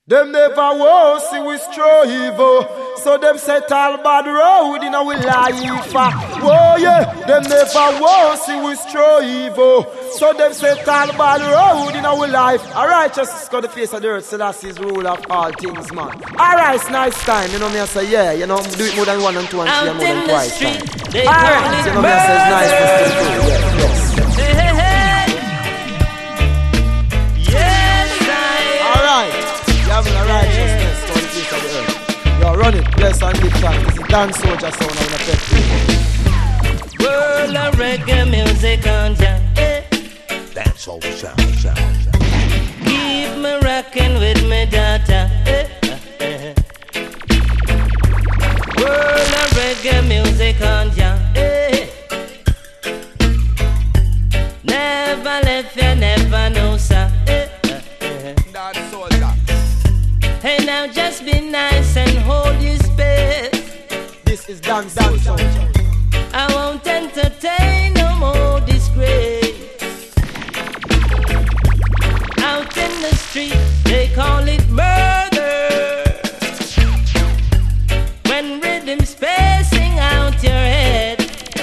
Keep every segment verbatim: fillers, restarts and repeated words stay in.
Them never won't see we strive, so them set all bad road in our life. Oh yeah, them never won't see we strive, so them set all bad road in our life. Alright, just got the face of the earth, so that's his rule of all things, man. Alright, it's nice time, you know me I say yeah, you know, do it more than one and two and three and more than twice time. Alright, you know me I say it's nice for still cool, yeah, yes. Hey, hey, hey. Yes, I Alright. Having a righteousness on the face of the earth. You're running, bless and give thanks. It's a dance soldier sound on the pet. World of reggae music on jam. Dance soldier sound, sound, sound. Keep me rocking with me data. World of reggae music on jam. Never left you, never know, sir. Dance soldier. Hey now just be nice and hold your space. This is dance soldier. I won't entertain no more disgrace. Out in the street they call it murder. When rhythm's spacing out your head.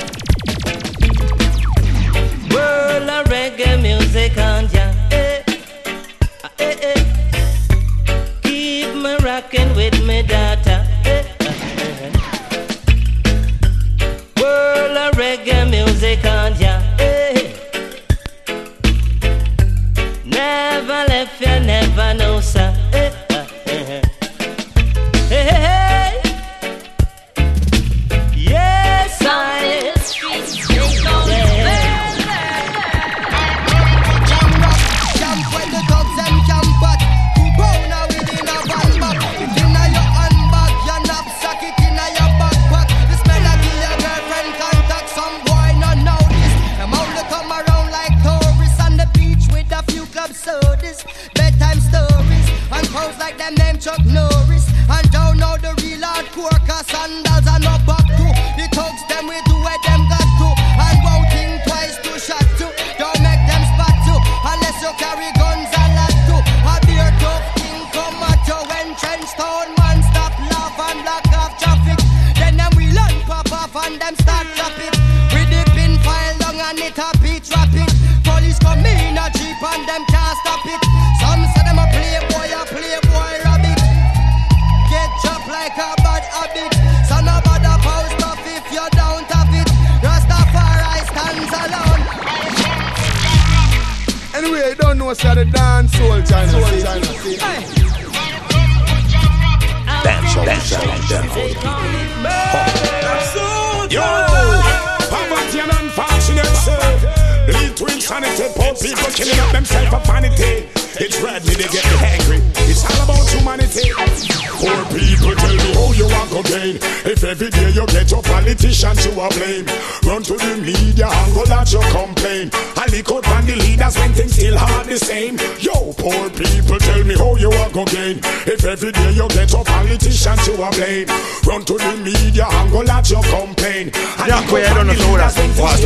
World of reggae music on ya. Eh. Eh, eh. Keep me rocking with me data. Eh. World of reggae music on ya. Eh. Never left you, never know, sir. Eh. Hey, hey, hey. Yes, I. Bedtime stories and pose like them name Chuck Norris. And don't know the real hardcore, cause sandals are no back to. The thugs them we do where them got to. And won't think twice to shot to. Don't make them spot to. Unless you carry guns a lot to. A beer tough king come at you. When trench town man stop laugh and block off traffic. Then them we learn pop off and them start drop it. With the pin file long and it a beat rapid. Police come in a jeep and them can't stop it. Some say them a playboy, a playboy rabbit. Get chopped like a bad habit. So no bother post off if you don't have it. Rastafari stands alone. Anyway, you don't know, sir, the dance soldier. See? Dance soldier sound, dance Yo, poverty and unfortunate, sir. Lead to insanity, poor people killing up themselves for vanity. It's red, me they get me angry. It's all about humanity. Poor people tell me how you want to gain. If every day you get your politicians you are blame. Run to the media and go that you complain. I lick out on the leaders when things still hard the same. Yo, poor people tell me how you want to gain. If every day you get your politicians you are blame. Run to the media and go that you complain. Yeah, boy, I don't know what that's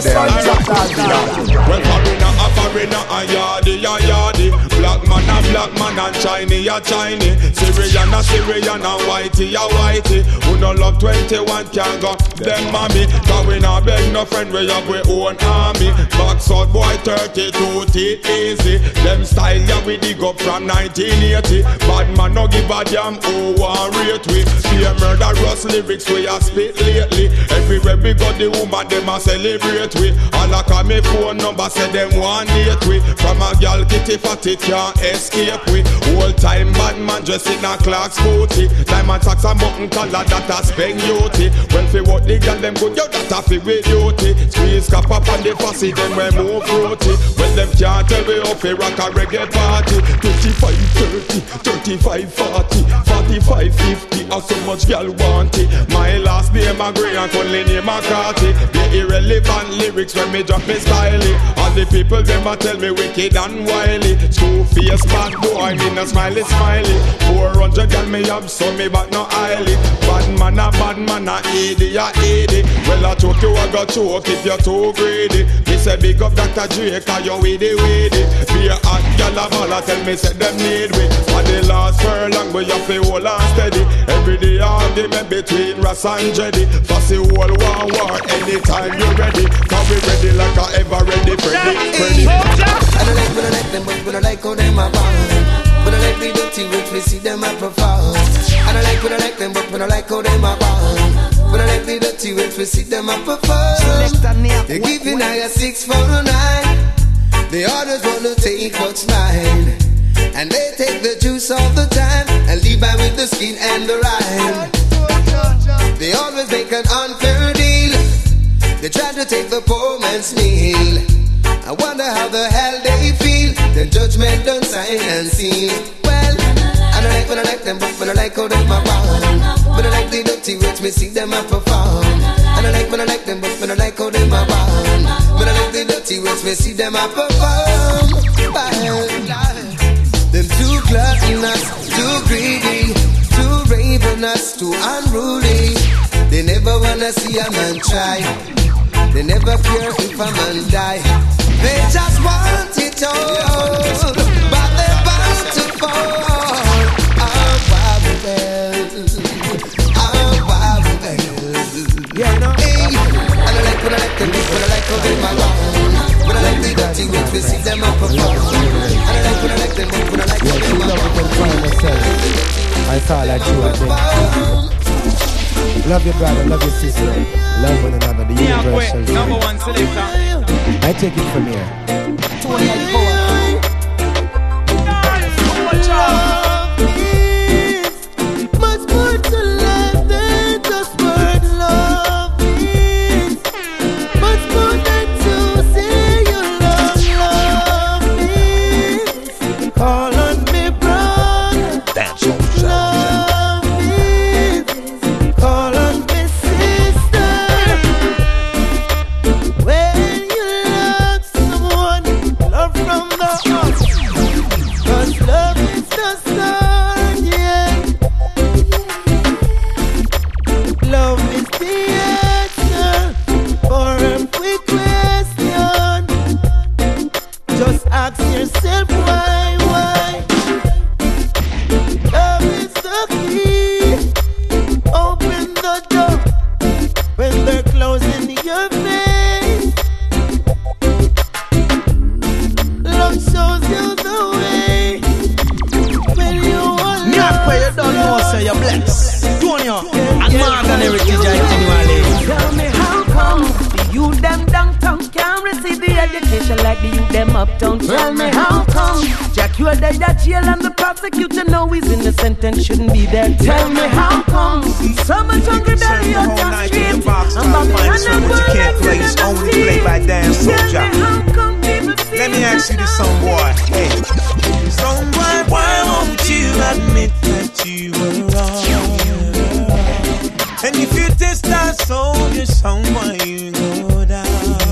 well, foreigner a foreigner a yardy a yardy. Black man a black man and Chinese a Chinese. Syrian a Syrian and whitey a whitey. Who no love twenty-one can go them mommy. Cause we not beg no friend, we have we own army. Back south boy thirty-two teeth easy. Them style ya we dig up from nineteen eighty. Bad man no give a damn who want rate we. Fear murderous lyrics we a spit lately. Everywhere we got the woman them a celebrate we. All a call me phone number say them want date we. From a girl kitty fatty can't escape we. Whole time bad man dressed in a Clark's booty. Diamond socks and button collar that a speng beauty. Well fi what the girl them good yo that a fi with duty. Squeeze cap up on the fussy them we move fruity. Well them can't tell we how fi rock a reggae party. Twenty-five, thirty, thirty-five, forty, forty-five, fifty. How so much girl want it. My last name a Grey and only name a Carty. The irrelevant lyrics when me drop me styly. All the people them a tell me wicked and wily. Two face bad boy me no smiley smiley. Four hundred girl me have so me but no highly. Bad man a bad man a eighty a eighty. Well I choke you I got choke if you're too greedy. Me say big up Doctor Dre cause you weedy weedy. Be a hot girl a ball tell me say them need we. For the last we have to hold on steady. Every day argument between Ras and Jedi. Fussy whole war war anytime you're ready. Cause we ready like a ever ready Freddy. Freddy. I don't like, we don't like them, but we don't like how them are born. We don't like the dirty rich, we see them a perform. I don't like, we don't like them, but we don't like how them are born. We don't like the dirty rich, we see them a perform. They're giving I a six for a nine. They always want to take what's mine. And they take the juice all the time and leave by with the skin and the rind. They always make an unfair deal. They try to take the poor man's meal. I wonder how the hell they feel. Then judgment done sign and seal. Well, I don't like when I like them, but when I like how them are born. When I like the dirty rich, me see them a perform. I don't like when I like them, but when I like how them are born. When I like the dirty rich, me see them a perform. Them too gluttonous, too greedy, too ravenous, too unruly. They never wanna see a man try. They never care if a man die. They just want it all, but they bound to fall. Oh, wow, well. Oh, wow, well. Yeah, no. Hey, I don't like when I like them, when I like how they my own. When I like the dirty rich, we see them up above. I don't like when I like them, when I like how they my own. I saw like you, I think. Love your brother, love your sister. Love one another, the universe shall be. Number one selector. I take it from here. Much more to life than just word love is. Much more than to say you love, love is. Call on me, brother. Dance all sound. Yourself, why, why? Love is the key. Open the door when they're closing your face. Love shows you the way when you want love. Nyakwe, you don't know, say you're blessed. Junior, and Morgan Heritage, I continually. Tell me how come the youth them downtown can't receive the education like the youth them uptown. Tell me how come Jack, you're dead at jail and the prosecutor know he's innocent and shouldn't be there. Tell me how come so much hungry belly on the street. I'm about to hand up what you can't play is only played by Dan Soldier. Let me ask you this, song boy. Hey, song boy, why won't you admit that you were wrong? And if you test that soldier, song boy, you go down.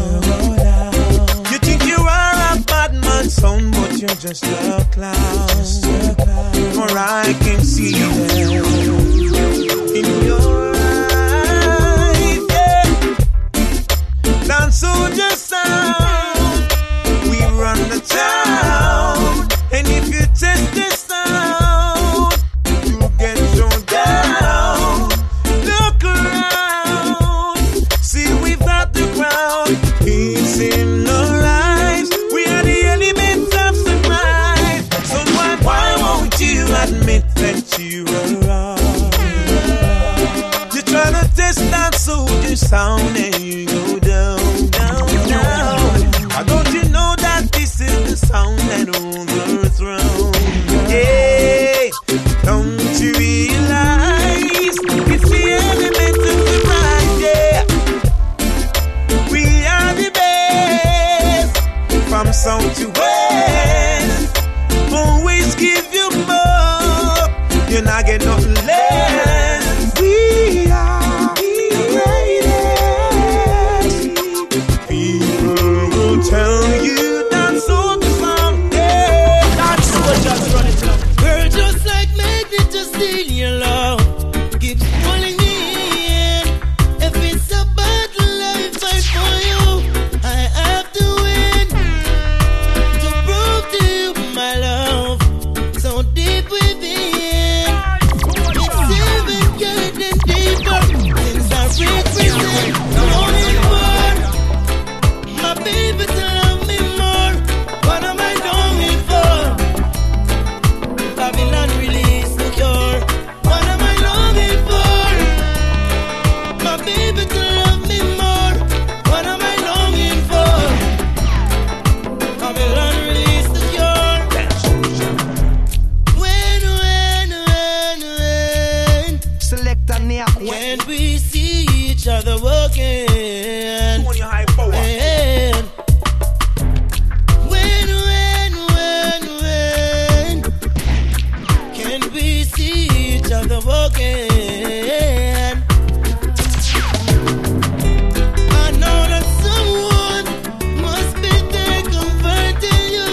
You think you are a bad man, son, but you're just a clown. For I can see that in your eyes, yeah. Down soldier sound, we run the town. And if you test this sound, you get shown down. Look around, see we've got the ground. Peace in our lives, we are the elements of surprise. So why, why won't you admit that you were wrong? You're trying to test that soldier sound and you go down, down, down. Why don't you know that this is the sound that owns the throne? Yeah, don't you realize it's the element of surprise? Yeah, we are the best from south to west. Always give you more, you're not getting nothing less. We are the greatest. People will tell you that's so the song. Yeah, that's what just run it up. We're just like magnet, just in your love. Keep pulling me in. If it's a battle I fight for you, I have to win. To prove to you my love, so deep within. broken. Tony High Power. When, when, when, when, when can we see each other again? I know that someone must be there comforting you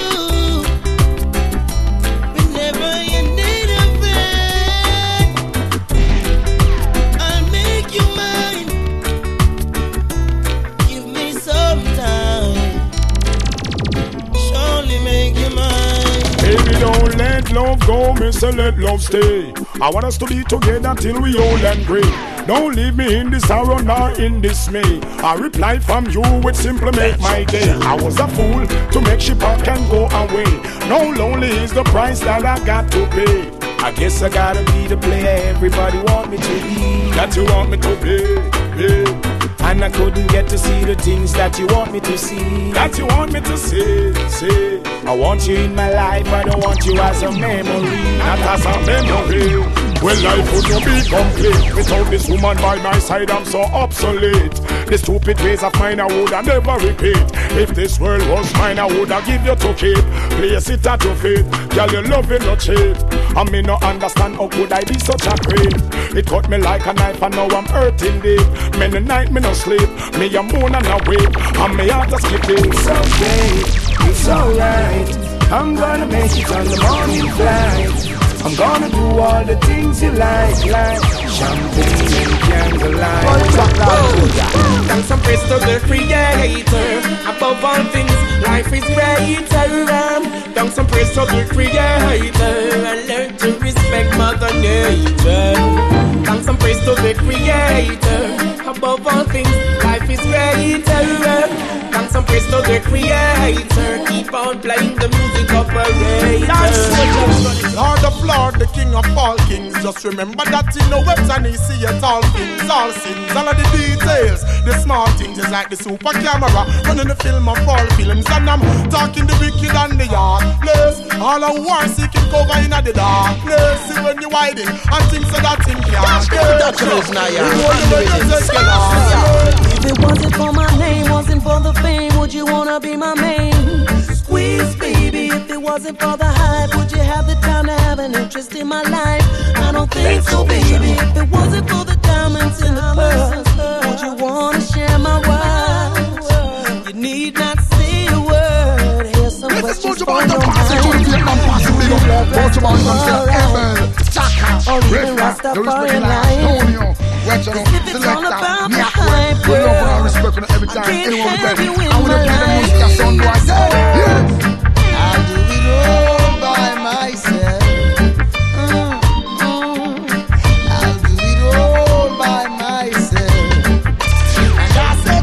whenever you need a friend. I'll make you mine. Give me some time. Surely make you mine. Baby, don't let love go, miss, let love stay. I want us to be together till we old and grey. Don't leave me in this sorrow nor in dismay. A reply from you would simply make my day. I was a fool to make she pack and go away. No, lonely is the price that I got to pay. I guess I gotta be the player everybody want me to be. That you want me to be, be. And I couldn't get to see the things that you want me to see. That you want me to see, see. I want you in my life, I don't want you as a memory. Not as a memory. Well, life would not be complete without this woman by my side. I'm so obsolete. The stupid ways of mine I would I never repeat. If this world was mine, I would have give you to keep. Place it at your feet. Girl, your love is not cheap. I may not understand how could I be such a creep. It cut me like a knife and now I'm hurting deep. Many night me no sleep. Me a moan and a weep. And me heart a skip it. It's okay, it's alright. I'm gonna make it on the morning flight. I'm gonna do all the things you like, like champagne and candlelight. Thanks some praise to the Creator. Above all things, life is greater. Thanks some praise to the Creator. I learned to respect Mother Nature. Thanks some praise to the Creator. Above all things, life is greater. Thanks some praise to the Creator. Keep on playing the music operator. Lord of Lord, the King of all kings. Just remember that in the webs and he see it all things, all sins, all of the details, the small things. It's like the super camera running the film of all films. And I'm talking the wicked and the heartless. All of war seeking cover in the darkness. See when you're hiding and things so that thing can't get you. If it wasn't for my name, wasn't for the fame, would you wanna be my main? Squeeze, baby. If it wasn't for the hype, would you have the time to have an interest in my life? I don't think so, baby. If it wasn't for the diamonds in the pearls, would you wanna share my world? You need not say a word. Here's some questions for your mind. Or even Rastafari life. If it's all about the hype, girl, I can't have you in my life. I'll do it all by myself. Mm-hmm. I'll do it all by myself. And that's the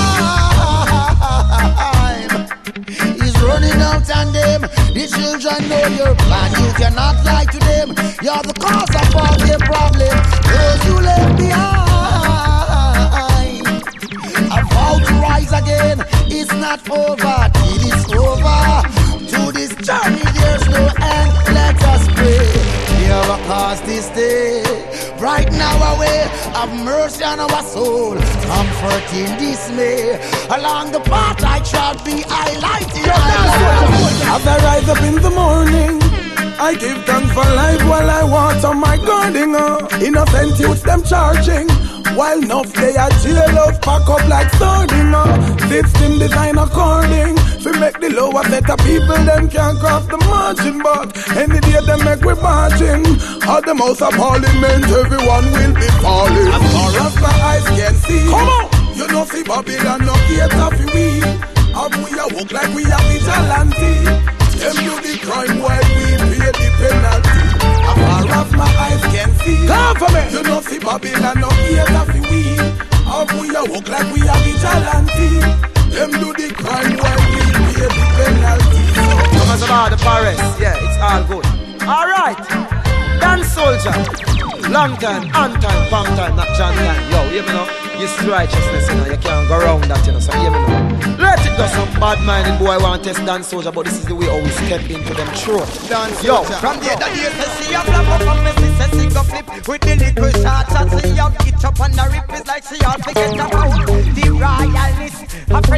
time is running out on them. The children know your plan. You cannot lie to them. You're the cause of all their problems. Those you left behind. I vow to rise again. It's not over till it's over. To this journey there's no end. Let us pray. Hear our cause this day. Brighten our way. Have mercy on our soul. Comfort in dismay. Along the path I shall be highlighted. As I rise up in the morning, I give thanks for life while I water my garden. uh. Innocent youths them charging, while enough they are jail of pack up like sardine. uh. System design according to make the lower set of people them can't cross the margin. But any day they make we margin, at the most of parliament everyone will be falling. As far as my eyes can see, come on, you know see Babylon no cater for we. Have we a walk like we a vigilante. Them do the crime while we pay the penalty. As far as my eyes can see, come for me. You know see Babylon no cater for we. Have we a walk like we a vigilante. Them do the crime while we pay the penalty. Come as about the Paris, yeah, it's all good. Alright, dance soldier. Long time, on time, pump time, not John time. Yo, you know, it's righteousness, you know, you can't go around that, you know, so you know. Let it go, some bad-minded boy want to test dance soldier, but this is the way how we step into them throat. Dance Yo, from the other days, I see a flap up on me, say she go flip with the little shots and see you get up on the rip is like she all forget about.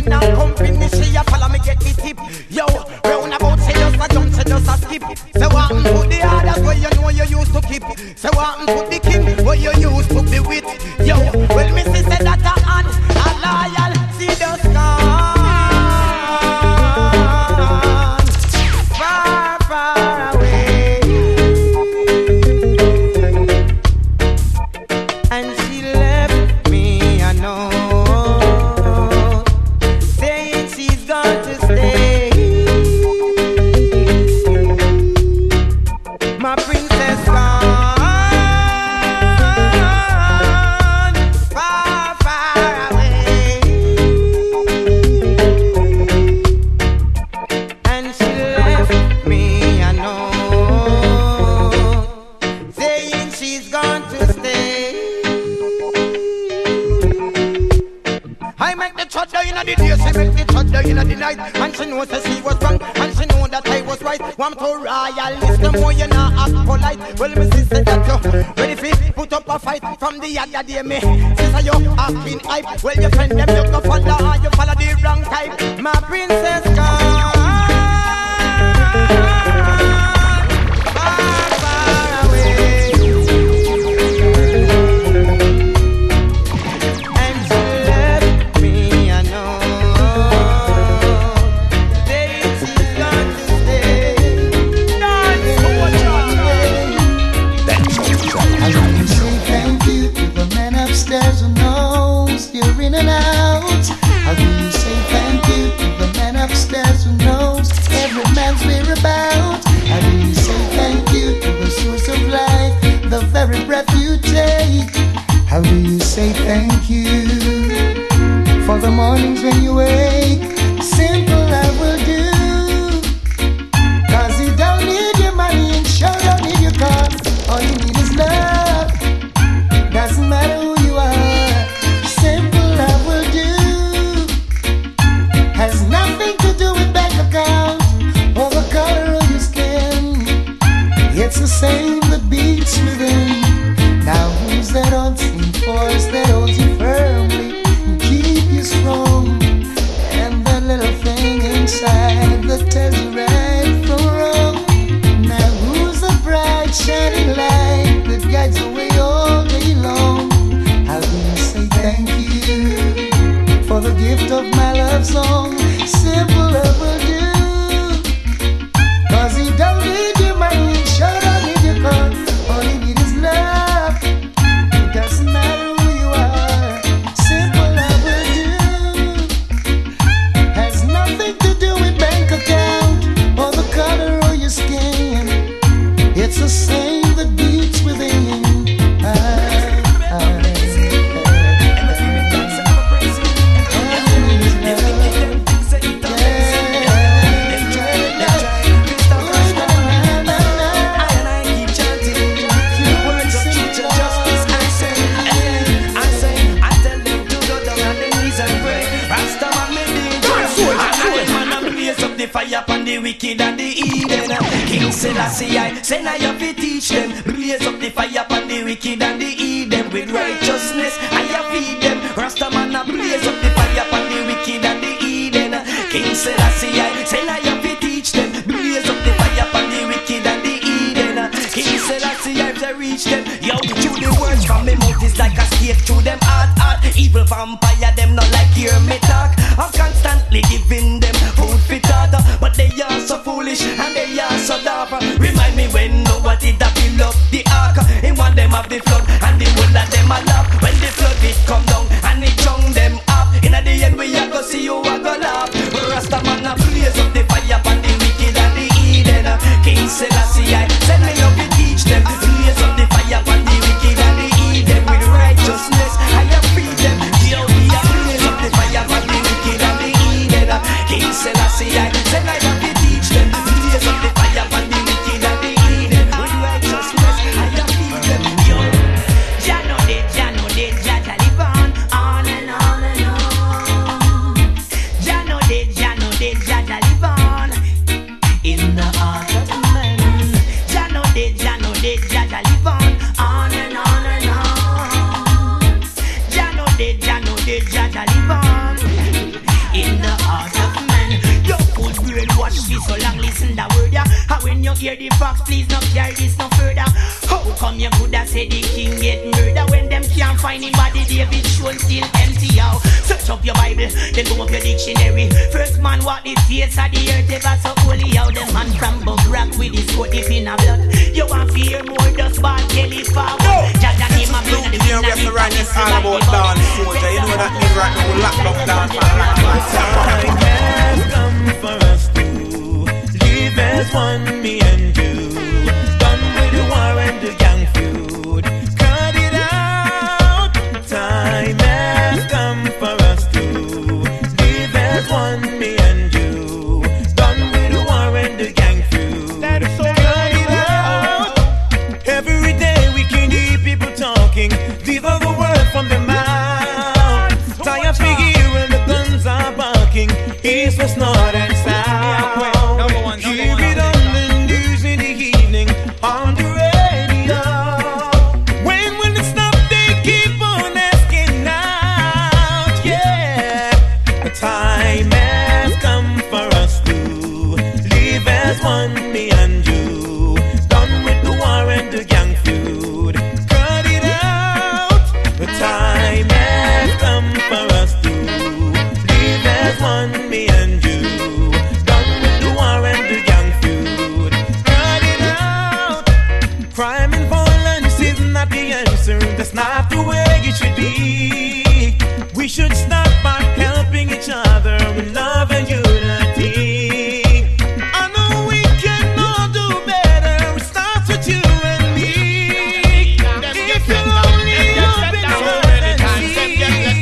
in a company, she a follow me get the tip. Yo, round about say just a jump, say just a skip. Say what happened to the others where you know you used to keep. Say what happened to the king where you used to be with. Yo, well me see say that a hand, a loyal, see just gone. Far, far away. And she left me, I know, saying she's got to stay. My princess gone, far, far away. And she left me, I know, saying she's gone to stay. I make the church down in the day, she make the church down in the night. And she knows that she was wrong, and she know that I was right. I'm too royalist, the more you not act polite. Well, me sister that you ready for put up a fight. From the other day, me sister you acting hype. Well, your friend them you go follow, and you follow the wrong type. My princess gone, far, far away. And she left me, I know, saying she's gone to stay. I want to say thank you to the man upstairs who knows you're in and out. I want to say thank you to the man upstairs who knows every man's whereabouts. I want to say thank you to the source of life, the very breath you take. How do you say thank you for the mornings when you wake? Simple I will do, cause you don't need your money and sure don't need your car. All you need is love, doesn't matter who you are. Simple I will do, has nothing to do with bank account or the color of your skin. It's the same that beats within. Now who's that unseen force that holds you firmly and keep you strong? And that little thing inside that tells you right from wrong. Now who's the bright shining light that guides the way all day long? How do you say thank you for the gift of my love song? Simple love will do, cause he don't need your money and sure don't need your car. All he need is love, it doesn't matter who you are. Simple love will do, has nothing to do with bank account or the color of your skin. It's the same that beats within. I, I, I, fire upon the wicked and the Eden. King Selassie, I send I have to teach them. Blaze up the fire upon the wicked and the Eden. With righteousness, I have feed them. Rastaman, I blaze up the fire upon the wicked and the Eden. King Selassie, I send I have to teach them. Blaze up the fire upon the wicked and the Eden. King Selassie, I have to reach them. Yo, through the words from me mouth is like a skate through them heart, heart. Evil vampire, them not like hear me talk. I'm constantly giving them food for thought, but they are so foolish and they are so daft. Remind me when nobody that fill up the ark. In one them have the flood and the whole of them a laugh. When the flood it come down and it chung them up. In the end we a go see you a go laugh. Rastaman a blaze up the fire upon the wicked and the Eden. King Selassie I send me up to teach them. Blaze up the fire upon the wicked and the Eden. With righteousness I have freed them. Yo, we a blaze up the fire upon the wicked and the Eden. King Selassie I send I have to teach them. Blaze up the fire upon the wicked and the Eden. With righteousness I have freed them. Yo, Jah know it, Jah know it, Jah Jah live on, on and on and on. Jah know it, Jah know it, Jah Jah live on in the heart of man. Jah know it, Jah know it, Jah Jah live on, on and on and on. Jah know it, Jah know it, Jah Jah live on in the for so long, listen the word, yeah. And when you hear the facts, please not carry this no further. How come you could have said the king get murdered when them can't find him body? David shown still empty out. Search up your Bible, then go up your dictionary. First man walk the face of the earth, ever so holy. How the man from Bugrack with his coat deep in a blood. You want to hear more dust ball, Kelly forward. Jaja name a blood. You know we have to write this all about dance, soldier. You know that means right now we lock down dance. Time has come for us to live as one, me and you. Done with the war and the gang feud. Cut it out. Time has come for us to live as one, me and you. Done with the war and the gang feud. Cut it out. Every day we can hear people talking. These are the words from the mouth. Tired for hearing the guns are barking. East, west, north and south. Hear it on the news in the evening, on the radio. When will it stop? They keep on asking out. Yeah, the time has come for us to live as one, me and you. Done with the war and the gang feud. Cut it out. The time has come for us to live as one, me and you. Done with the war and the gang feud. Cut it out. Crime and violence is not the answer. That's not the way it should be. We should start by helping each other with love and unity. I know we can all do better. It starts with you and me. If you only open your and see.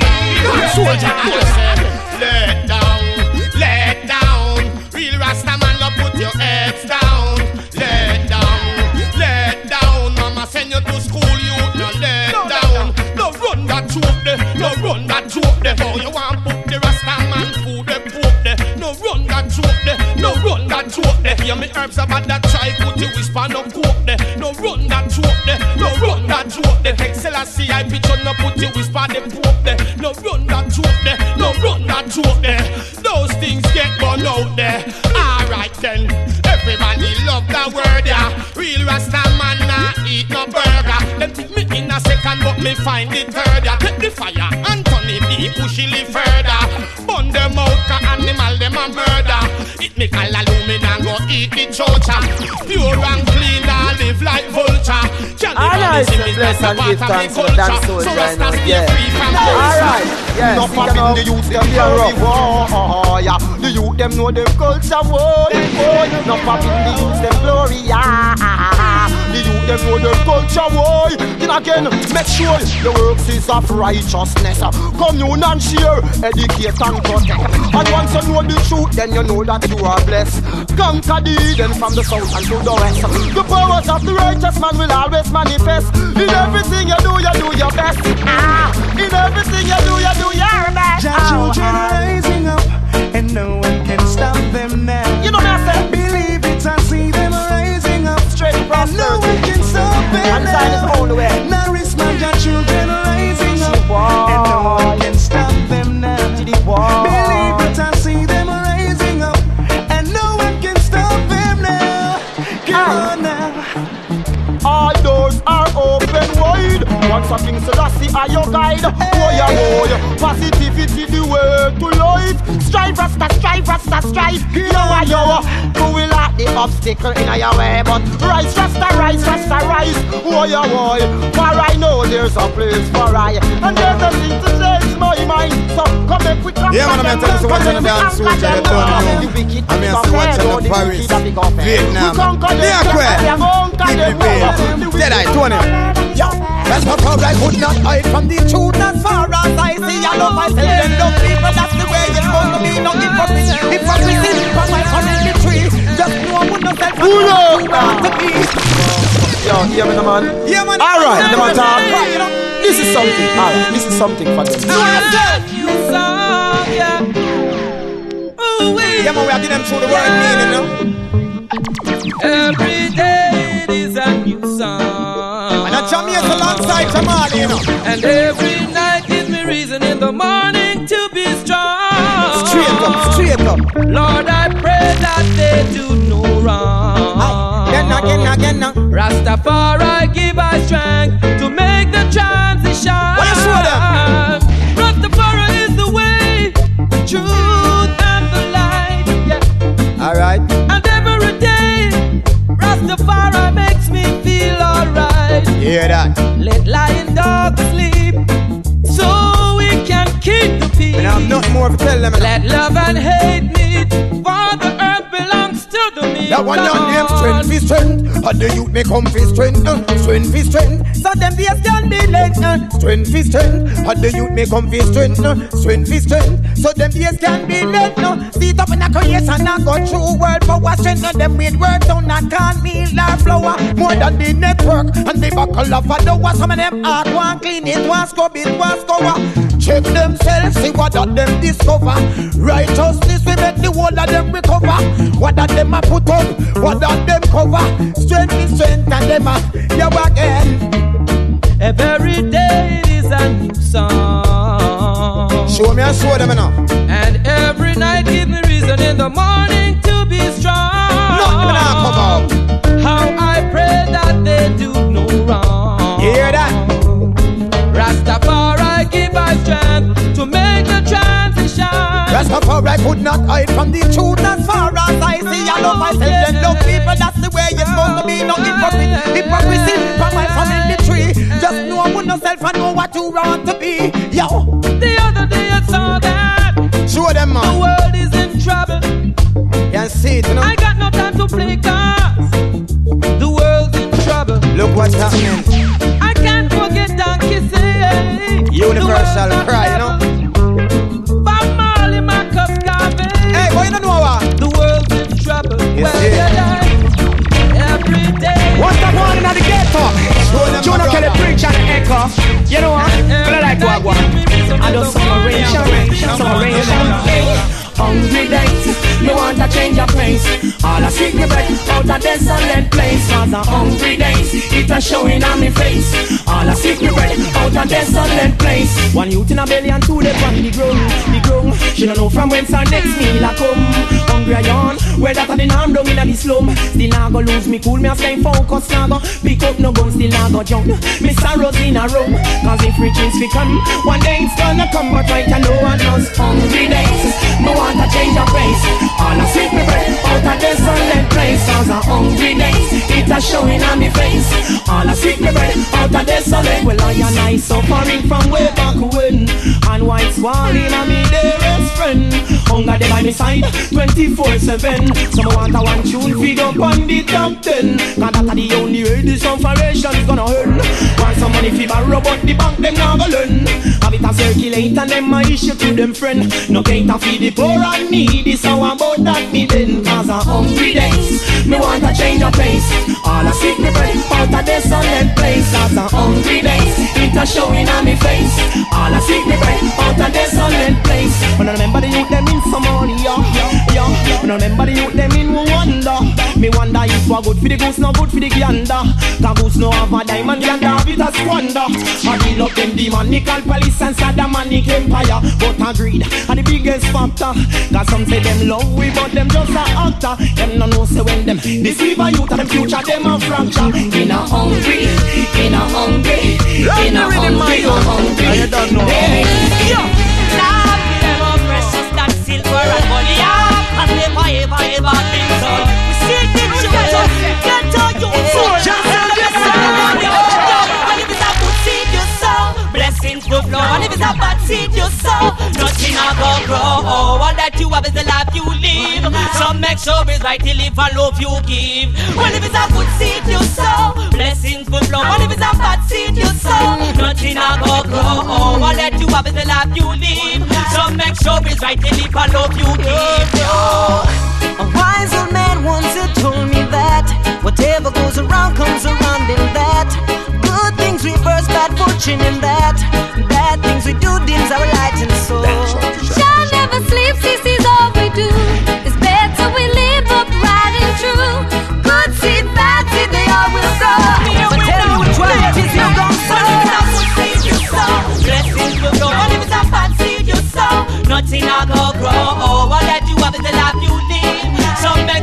Let down, let down. Real Rasta man, no put your heads down. Let down, let down. Mama send you to school, you no let down. No run that joke there, no run that joke there. Oh, you want put the Rasta man food the poke there. No run that joke there, no run that joke there. Hear me herbs about that try put the whisper no coke there. No run that joke there, no run that joke there. Excellency I picture no put the whisper the poke there. No run that joke there, no run that joke there. Those things get burned out there. Alright then, everybody love that word, yeah. Real Rasta man nah eat no burger. Them pick me in a second but me find it third, yeah. Take the fire and turn it deep, push it little further. Burn them out, cause animal them a murder. It make all aluminum go eat the chocha. Pure and clean and live like vulture. Alright, so bless and give thanks for that soul right now, yeah. Alright, yeah, no pop in the youth, them glory war, yeah. The youth, them know them culture war, boy. No pop in the youth, them glory, yeah. The youth, them know them culture war. Then again, make sure the works is of righteousness. Commune and share, educate and protect. And once you know the truth, then you know that you are blessed. Conquer the heathen from the south and to the west. The powers of the righteous man will always manifest. In everything you do, you do your best. Ah, in everything you do, you do your best. Your children are rising up, and no one can stop them now. You know what I said? Believe it, I see them rising up. Straight across and no one can stop them and now. sign is all the way. Now it's my your children are rising up, and no one can stop them now. Believe it, I see them rising up, and no one can stop them now. Come on now. All doors are open wide. Once a King Selassie are your guide. Oh yeah, oh yeah. Positivity the way to life. Strive, Rasta, strive, Rasta, strive. Yo, yo, who will like the obstacle in your way? But rise, Rasta, rise, Rasta, rise. Oh yeah, oh yeah. For I know there's a place for I, and there's a thing to change my mind. So come back with yeah, man, I'm telling you what I'm dance with the turn on. I'm here to watch on the Paris, Vietnam. Yeah, quite. Jedi, Tony. Yo, that's my problem. I could not hide from the truth as far as I see. I love myself and love people. That's the way it's supposed to be. Don't give up this. If I receive from my son in the tree, just know I would not self and you want to be. Yo, hear me, man. Yeah, man. All right, the man talk. This is something. All right, this is something for them. You song, yeah. Ooh, yeah, man, we are giving them through the word meaning, you know. Every day it is a new song. And I jam here alongside Jamal, you know. And every night gives me reason in the morning to be strong. Straight up, straight up. Lord, I pray that that they do no wrong. Again, again, again. Rastafari give us strength to make the transition. What you show them? Rastafari is the way, the truth, and the light. Yeah. All right. And every day, Rastafari makes me feel alright. Hear that? Let lying dogs sleep, so we can keep the peace. And I have nothing more to tell them. Let love and hate meet, for the earth belongs to the meek. That one your name, strength for strength. And the youth may come for strength, uh, strength for strength. So them days can be late, uh, strength for strength. And the youth may come for strength, uh, strength for strength. So them days can be late, no. Seat up in a creation and go through world power strength. And them with work down and can't meal or flour. More than the network and the buckle of a door. Some of them hard one clean it, one scrub it, one scour. Check themselves, see what that them discover. Righteousness we make the whole of them recover. What that them a put up, what that them cover. Strength is strength and them a you again. Every day is a new song. Show me and show them now. And every night give me reason in the morning to be strong. Nothing me now come out. How I pray that they do no wrong. You hear that? Rastafari give us strength to make the transition. Rastafari could not hide from the truth as far as I see. I love myself and love people. That's the way you're supposed to be. No hypocrisy, hypocrisy from my family tree. Just know I want yourself and know what you want to be. Yo. The other day I saw that. Show them, man. The world is in trouble. You see it, you know? I got no time to play cards. The world's in trouble. Look what's happening. I can't forget Donkey say. Universal cry, you know? Bob Marley, Marcus Garvey. Hey, boy, you don't know what? The world's in trouble. You well, see it? Every day. What's the one in the ghetto? Jonah Kelly preach and echo. You know what? I like what I want. I do some arrangement, some arrangement. Hungry days, me want to change your place. All I seek me back out of desolate place. Cause a hungry days, it a showing on me face. All I seek me back out of desolate place. One youth in a belly and two they on the ground, the ground. She don't know from whence her next meal a come. Hungry I yawn, where that a the arm down in a the slum. Still not go lose me cool, me a stay focused. Now go pick up no gun, still not go jump. Me sorrows in a room, cause if riches we come, one day it's gonna come. But right I know I just hungry days. No want to change your face. All I seek me bread out of desolate place. Cause a hungry days, it a showing on me face. All I seek me bread out of desolate. Well I and I suffering from way back when. And white swallowing on me dearest friend. Hunger they by me side twenty-four seven. Some want a one tune figure on the top ten. Cause that's the only way this confederation's gonna earn. Want some money fi borrow but the bank them not gonna learn. Have it a circulate and them my issue to them friend. No can't a feed the poor and needy, so I'm about that me then. Cause a hungry days, me want to change your place. All I seek me bread out of desolate place. Cause a hungry days, it a showing on me face. All I seek me bread out of desolate place. When I remember the youth them in some money, yeah, yeah. When I remember the youth them in wonder. Me wonder if what good for the goose, no good for the gander. Cause goose no have a diamond, gander have it a squander. I deal up them demonical police and Saddamanic empire. But agreed, are the biggest factor. Cause some say them love we, but them just a actor. Them no know say when them deceive a youth and them future them a fracture. In a hungry, in a hungry, in a hungry, in a hungry. I don't know. Hey, yo, love them more precious than silver and money. And never ever ever been so. We see the children get on your soul. Just and if it's a good seed you sow, blessings will flow. And if it's a bad seed you sow, nothing a go grow. Oh, all that you have is the life you live. So make sure it's right to live and love you give. Well, if it's a good seed you sow, blessings will flow. And if it's a bad seed you sow, nothing a go grow. Oh, all that you have is the life you live. So make sure it's right to live and love you give. A wise old man once had told me that whatever goes around comes around in that. Good things reverse bad fortune in that. Bad things we do dims our light and soul. Shall never sleep, he sees all we do. It's better we live upright and true. Good seed, bad seed, they all will grow. But tell me which one it is you gon' sow. Blessings will grow. And if it's a bad seed you sow, nothing a go grow. Oh, all that you have is the life you live. So make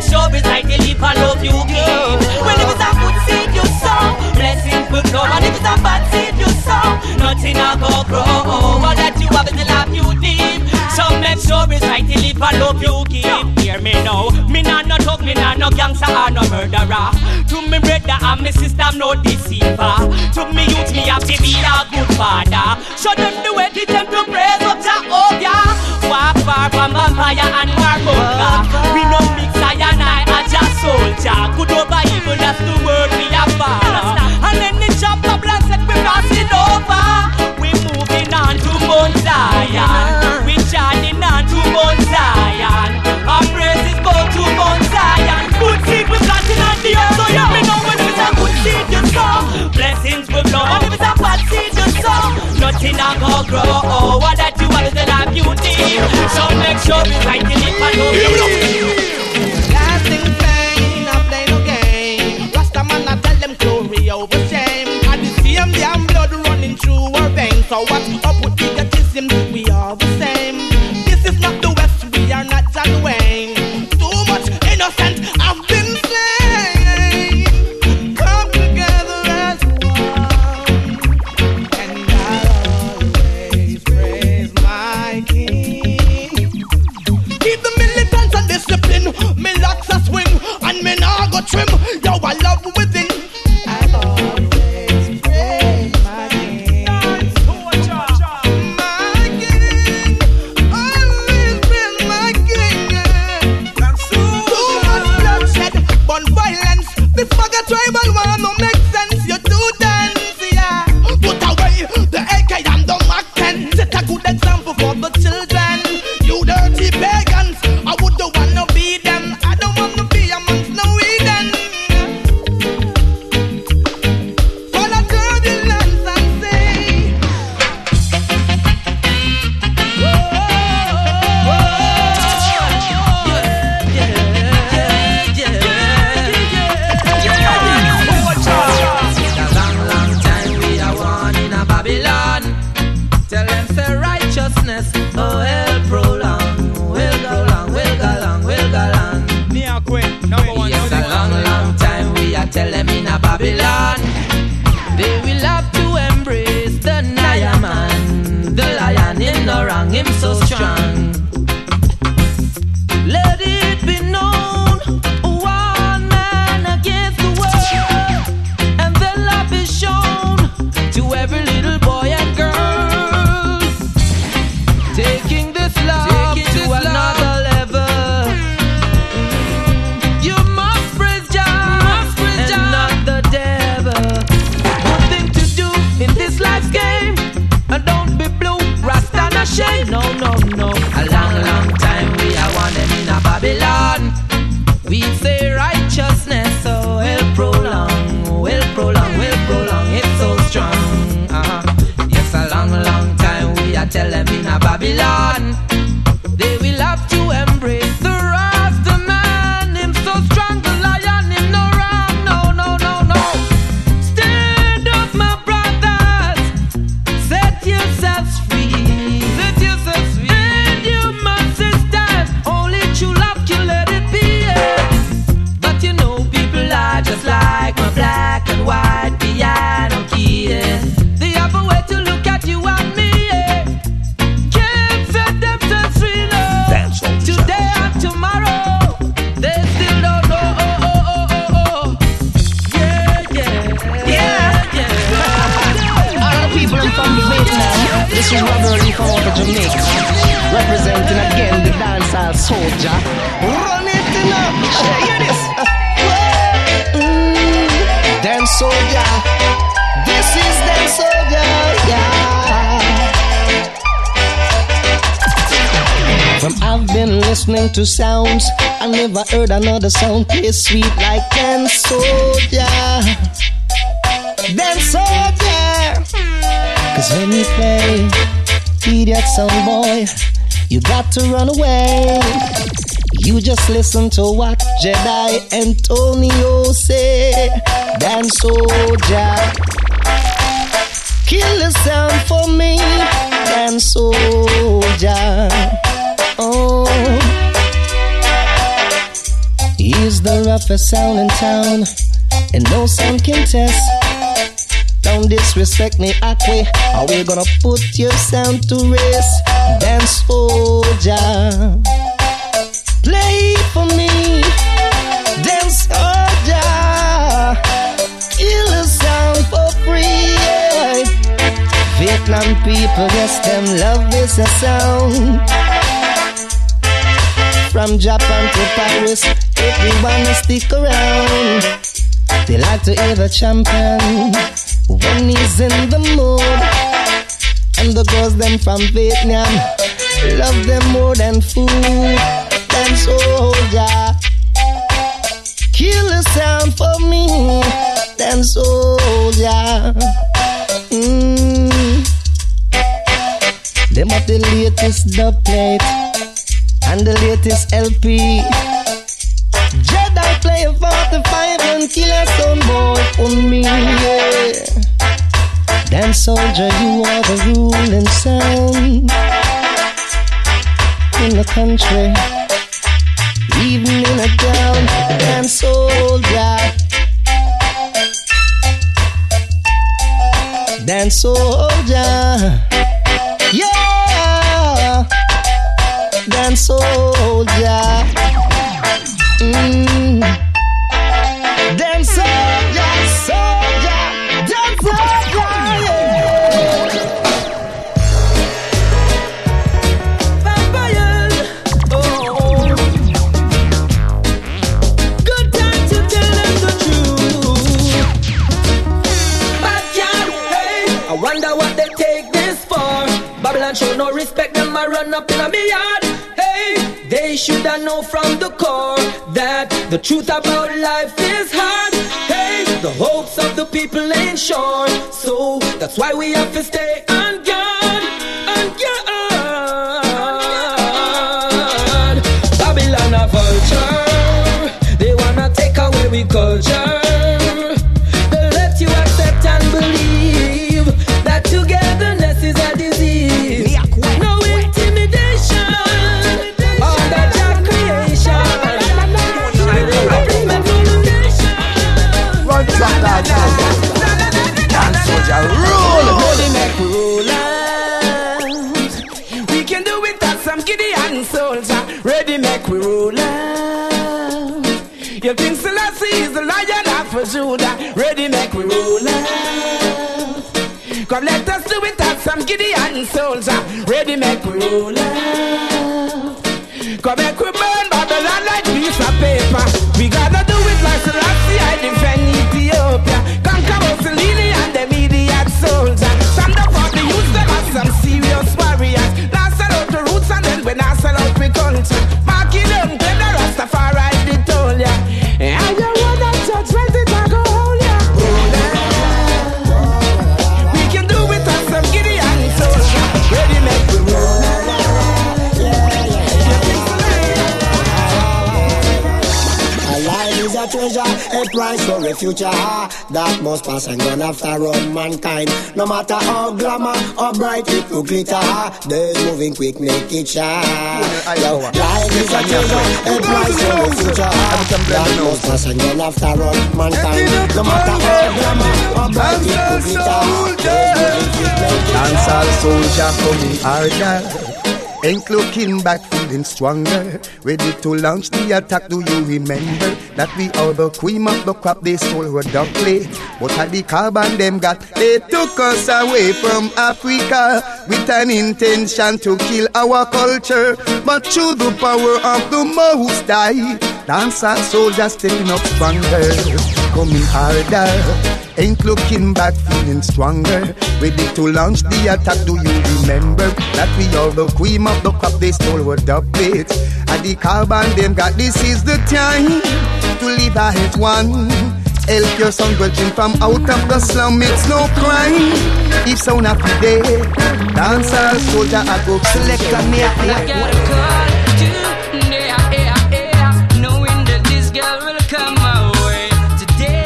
And if it's a bad seed you sow, nothing a go grow. All that you have is the life you live. So make sure it's right to live and love you give. Hear me now, me nah no talk, me nah no gangster or no murderer. To me brother and me sister, I'm no deceiver. To me youth, me have to be a good father. Show them the way to them to praise up Jehovah. Walk far from vampire and warmonger. We no mix cyanide and just soldier. Good over evil, that's the word we have follow. And then the chop up and set we passing over. We moving on to Mount Zion. We chanting on to Mount Zion. Our praises go to Mount Zion. Good seed we planting on the earth. So you me know when it's a good seed you sow. Blessings we blow. And if it's a bad seed you sow, nothing a go grow. Oh, what that you have is the life you need. So make sure we right in it and no lasting pain, I play no game. Rasta man I tell them glory over shame. And the same damn blood running through our veins. So what's up with egotism? We are the same. This is not the West, we are not John Wayne. Too much innocent have been slain. Come together as one, and I'll always praise my King. Keep the militants and discipline. Me locks a swing and me nah go trim. Yo, I love within. I'll always praise my King. My King, always praise my King. Too much bloodshed, but violence. This fucking tribal war no make sense. You do dance, yeah. Put away the A K and the Mac ten. Set a good example for the children. You dirty pagans, I wouldn't wanna be them. I don't wanna be amongst no heathen. Fall a turbulence and say, A long, long time we are one in a Babylon. Tell them say righteousness, oh hell prolong. We'll go long, we'll go long, we'll go long. Yes, a long, long time we are tell them in a Babylon. They will have to embrace the Naya man. The lion in the wrong, him so strong. Let it be known, one man against the world, and the love is shown to every little boy and girl. Taking this love Taking to this another love. level. You must praise Jah and Jah. Not the devil. Good thing to do in this life's game, and don't be blue, Rasta no shame. No, no, no. A long, long time we are one them in a Babylon. We say righteousness, so will prolong, will prolong, will prolong. It's so strong. Uh-huh. Yes, a long, long time we are tell them in a Babylon. They will have to embrace the Rasta man. Him so strong, the lion, him no wrong. No, no, no, no. Stand up, my brothers. Set yourselves free. Set yourselves free. And you must stand. Only true love can let it be. Yeah. But you know people are just like my black and white piano key. Yeah. They have a way to look at you and me. Yeah. Can't set themselves free, no. Today and tomorrow, they still don't know. Oh, oh, oh, oh, oh. Yeah, yeah, yeah, yeah. All the people in from the Vietnam, this is Robert Lee from over Jamaica, representing again the dancehall soldier. Run it in up, hear this. Mm, dance soldier, this is dance soldier, yeah. From I've been listening to sounds, I never heard another sound play sweet like dance soldier. Dance soldier. Cause when you play, idiot sound boy, you got to run away. You just listen to what Jedi Antonio say. Dance soldier, kill the sound for me. Dance soldier. Oh, he's the roughest sound in town, and no sound can test. Don't disrespect me, Akwe. Are we gonna put your sound to rest? Dance soldier, play for me. Dance soldier, kill the sound for free. Yeah. Vietnam people, yes, them love this a sound. From Japan to Paris, everyone will stick around. They like to hear the champion when he's in the mood. And the girls them from Vietnam love them more than food. Them soldier, kill the sound for me. Them soldier. Mm. Them have the latest dub plate and the latest L P. Jedi playing forty-five and kill a some boy for me, yeah. Dance soldier, you are the ruling sound in the country, even in a town. Dance soldier, dance soldier, yeah. Dance soldier. Mm. Dance soldier, soldier, dance soldier, yeah. Vampire, oh. Good time to tell them the truth. Backyard, hey, I wonder what they take this for. Babylon show no respect, them I run up in a me yard. They should have known from the core that the truth about life is hard. Hey, the hopes of the people ain't sure, so that's why we have to stay on guard, on guard. Babylon a vulture, they wanna take away we culture. They let you accept and believe that togetherness is a disease. No intimidation. Dance soldier, roll! Ready make we roll out. We can do it as some Gideon soldier. Ready make we roll out. You think Selassie is the lion of Judah? Ready make we roll out. Come let us do it as some Gideon soldier. Ready make we roll out. Come make we burn Babylon like piece of paper. We gotta do it like Selassie, I defend Ethiopia. Conquer Mussolini and them idiot soldiers. Stand up for the youth, them as some serious warriors. Now sell out the roots and then when I sell out we country. Mark it down, tell the Rastafari they told ya. And you wanna touch when it I go hold ya. We can do it as some Gideon soldier. Ready make we roll. A treasure, a price for a future that must pass and gone after all mankind. No matter how glamour or bright it will glitter, days moving quick make it shine. Yo, life is a treasure, a price for a future that must pass and gone after all mankind. No matter how glamour or bright it will glitter, days moving quick make it shine. Dancehall soldier coming harder, ain't looking back, feeling stronger. Ready to launch the attack, do you remember that we are the cream of the crop, they stole our duck plate. But at the carbon them got, they took us away from Africa with an intention to kill our culture. But through the power of the Most High, dancehall soldiers stepping up stronger, coming harder. Ain't looking back, feeling stronger. Ready to launch the attack, do you remember that we are the cream of the crop, they stole our dub plates. At the carbon them got, this is the time to live as one. Help your son virgin from out of the slum, it's no crime. If sound of the day, dancehall soldier I go select on me. Knowing that this girl will come my way today.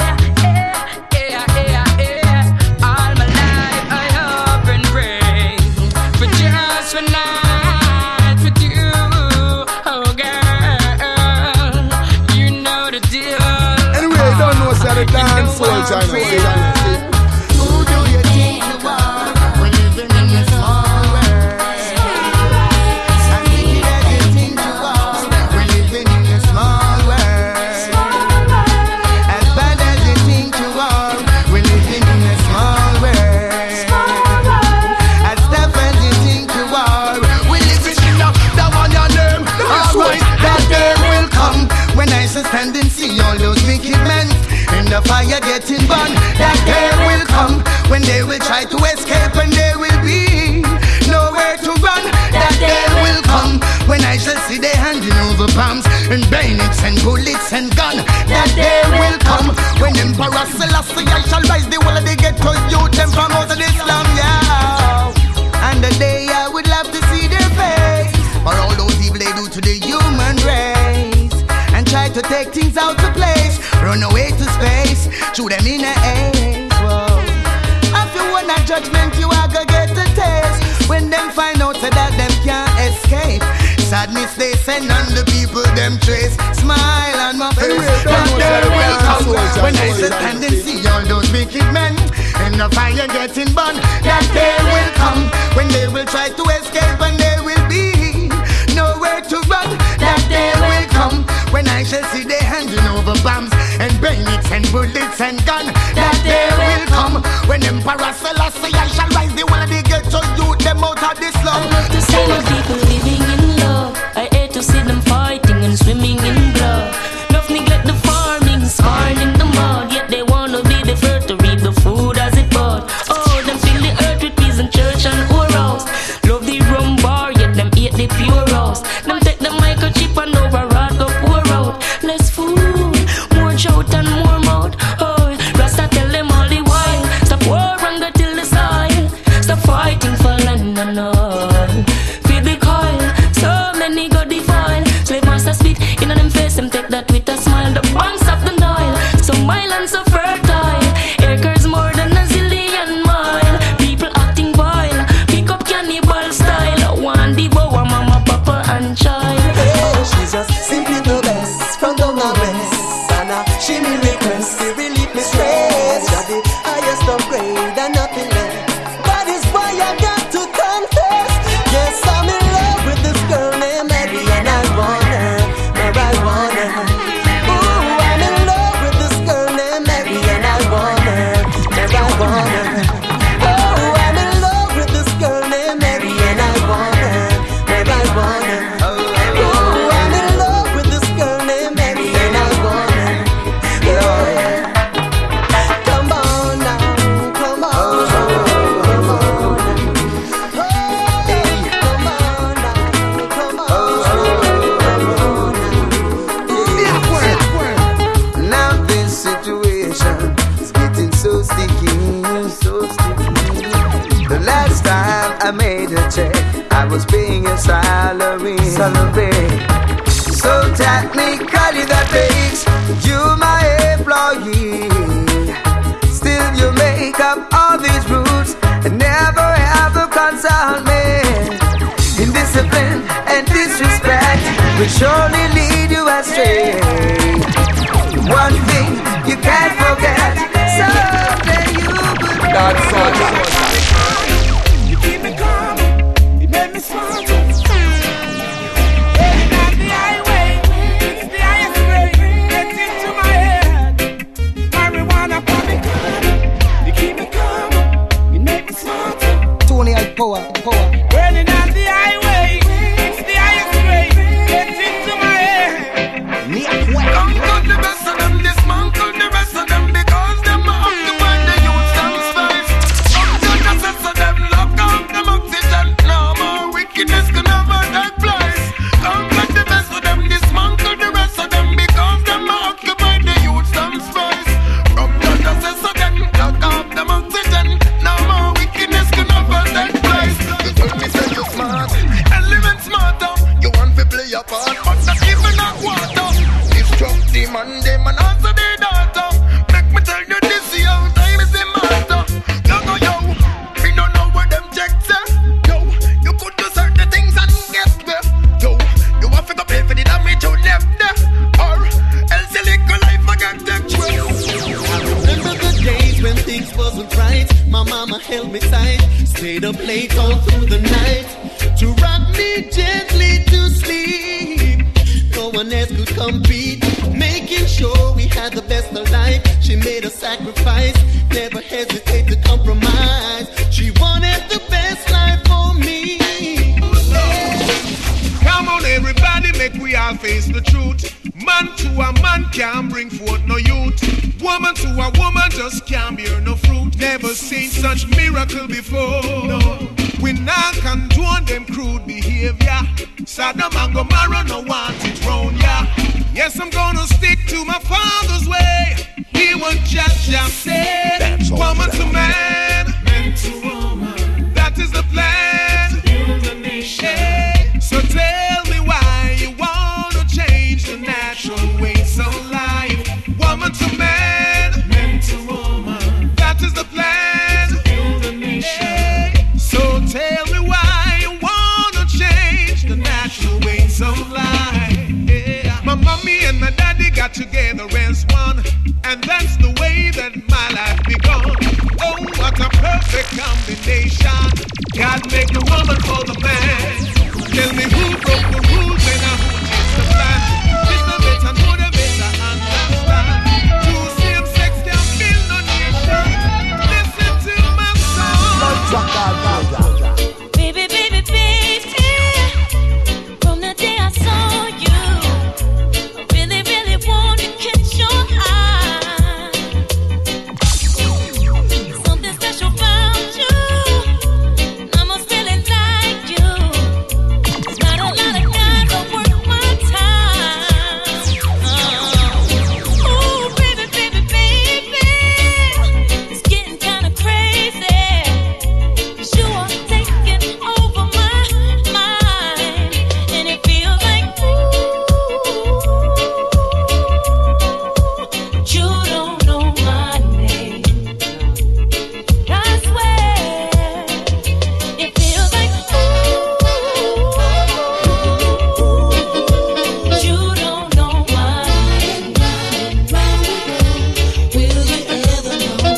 All my life I hope and pray for just one night with you, oh girl. You know the deal. Anyway, you don't know, sir, the dance soldier. Who fire getting burned. That day will come when they will try to escape and there will be nowhere to run. That day will come when I shall see they handing over bombs and bayonets and bullets and gun. That day will come when Emperor Selassie I shall rise the whole of the ghetto youth them from out of Islam, yeah. And the day I would love to see their face for all those evil they do to the human race and try to take things out of place, run away to space, shoot them in the air. Whoa. If you want a judgment, you are gonna get a taste when them find out so that them can't escape. Sadness they send on the people them trace. Smile on my face. That day will come when I sit and then see all those wicked men in the fire getting burned. That day will come when they will try to escape and there will be nowhere to run. That day will come when I shall see they handing over bombs and bayonets and bullets and gun. That day will come when Emperor Selassie I shall rise the one of the ghetto youth them out of this love. I love to see my people living in love. I hate to see them fighting and swimming in blood. Enough neglect the farming, scarred in the mud. Yet they wanna be the first to reap the food as it bud. Oh, them fill the earth with peace and church and whorehouse. Love the rum bar, yet them hate the pure house. Them take the microchip and override go pour out. Less food, more shout and more mouth. Oh, Rasta tell them all the while. Stop war and go till the soil. Stop fighting for land and all. Feed the coil, so many go defile. Slave master spit in on them face, them take that with a smile. The banks of the Nile, so mild and so fertile. Acres more than a zillion mile. People acting vile, pick up cannibal style. One devour mama, papa and child. Hey, she's just simply the best from down the west. And uh, she me request to relieve me stress. You're the highest of grade and nothing less. That is why I got to confess. Yes, I'm in love with this girl named Mary and I want her, where I want her. Ooh, I'm in love with this girl named Mary and I want her, where I want her. Oh, I'm in love with this girl named Mary and I want her, where I want her. Ooh, I'm in love with this girl named Mary and I want her. Yeah. Come on now, come on, come on. Hey, come on now, come on, Now this situation is getting so sticky, so sticky. The last time I made a check, I was paying a salary, salary. So technically that makes you my employee. Still you make up all these rules and never ever consult me. Indiscipline and disrespect will surely lead you astray. One thing you can't forget, someday you will. That's all. You keep me calm, you make me smart. Heading down the highway, it's the highest grade. Get into my head, marijuana pop me calm. You keep me calm, you make me smart. Tony I power, power. Burning down the highway, it's the highest grade. Get into my head. Come to the best of them, dismantle the rest of them because them are occupying the youth some space. Come to the best of them, lock out them oxygen. No more wickedness can never take place. Come to the best of them, dismantle the rest of them because them are occupying the youth some space. Come to the best of them, lock out them oxygen. No more wickedness can never take place. You tell me say you smart, element smarter. You want to play your part, but not even a quarter. Destruct the man, them and answer the data. Make me tell you this, yo, time is the matter. Yo, go, yo, we don't know what them checks are. Yo, you could do certain things and get there. Yo, you have to pay for the damage you left there. Or else you live your life again, take you. Remember the days when things wasn't right. My mama held me tight, stayed up late all through the night to rock me gently to sleep. No one else could compete, making sure we had the best of life. She made a sacrifice, never hesitate to compromise. She wanted the best life for me. Come on everybody, make we all face the truth. Man to a man can't bring forth no youth. Woman to a woman seen such miracle before. No. We not condone them crude behavior. Sodom and Gomorrah no want it round ya. Yes, I'm gonna stick to my father's way. He was just just said, woman to man, man to woman. That is the plan to build a nation. So tell me why you wanna change the natural ways of life. Woman to man, man to woman. That is the plan to build a nation. So tell me why you wanna change the natural ways of life. Yeah. My mommy and my daddy got together as one, and that's the way that my life begun. Oh, what a perfect combination. God make the woman for the man. Tell me who broke the rules and who changed the plan. This the better, know the better understand. Two same sex can build no nation. Listen to my song. Baby, baby, baby, from the day I saw you, I really, really want to catch your eye. Something special about you, I must really like you. There's not a lot of guys that worth my time. Oh, ooh, baby, baby, baby, it's getting kind of crazy. 'Cause you are taking over my mind, and it feels like ooh, you don't know my name. I swear, it feels like ooh, you don't know my name. Will you ever know?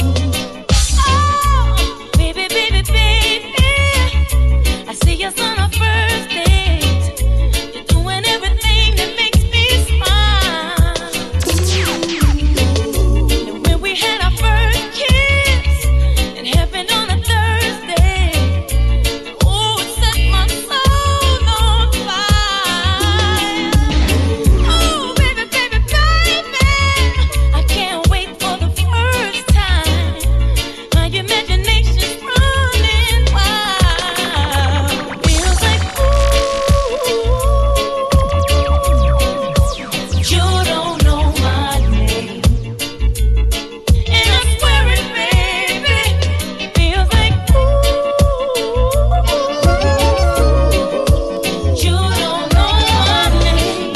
Oh, baby, baby, baby, I see us on our first date. You're doing everything that makes me smile. And when we had our first kiss, it happened on a Thursday. Oh, it set my soul on fire. Oh, baby, baby, baby, I can't wait for the first time. My imagination's running wild. Feels like ooh, you don't know my name. And I swear it, baby, it feels like ooh, you don't know my name.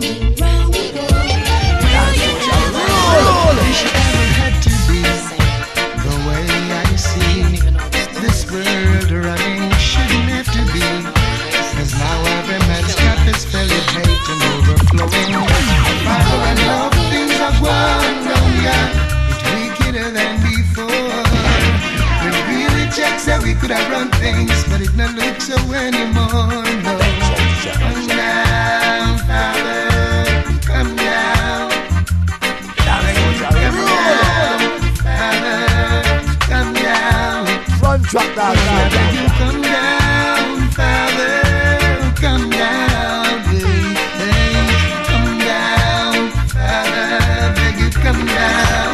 Wish it ever had to be the way I see this world running. Shouldn't have to be, 'cause now every man's got this belly hate and overflowing. Father and love, things are going wrong, yeah. It's wickeder than before. We really check that we could have run things, but it not look so anymore. No. Come down, Father, come down. Come down, Father, come down. Run track that Father, you come down, Father, come down, hey, hey, come down, Father, beg you come down.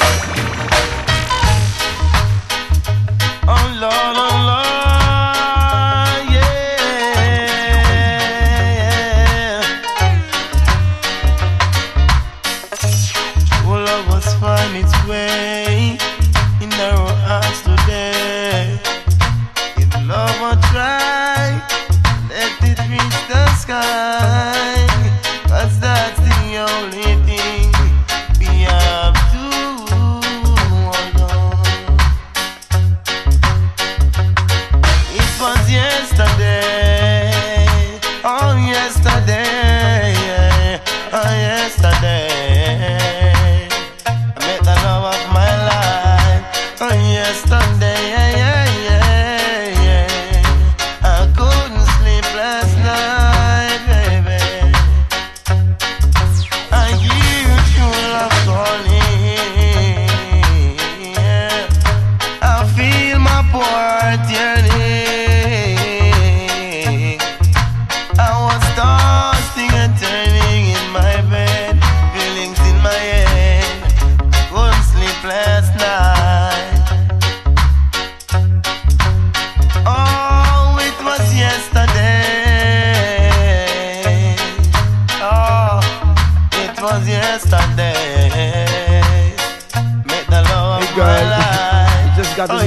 Oh Lord, oh Lord, yeah. All of us find its way in our hearts today. If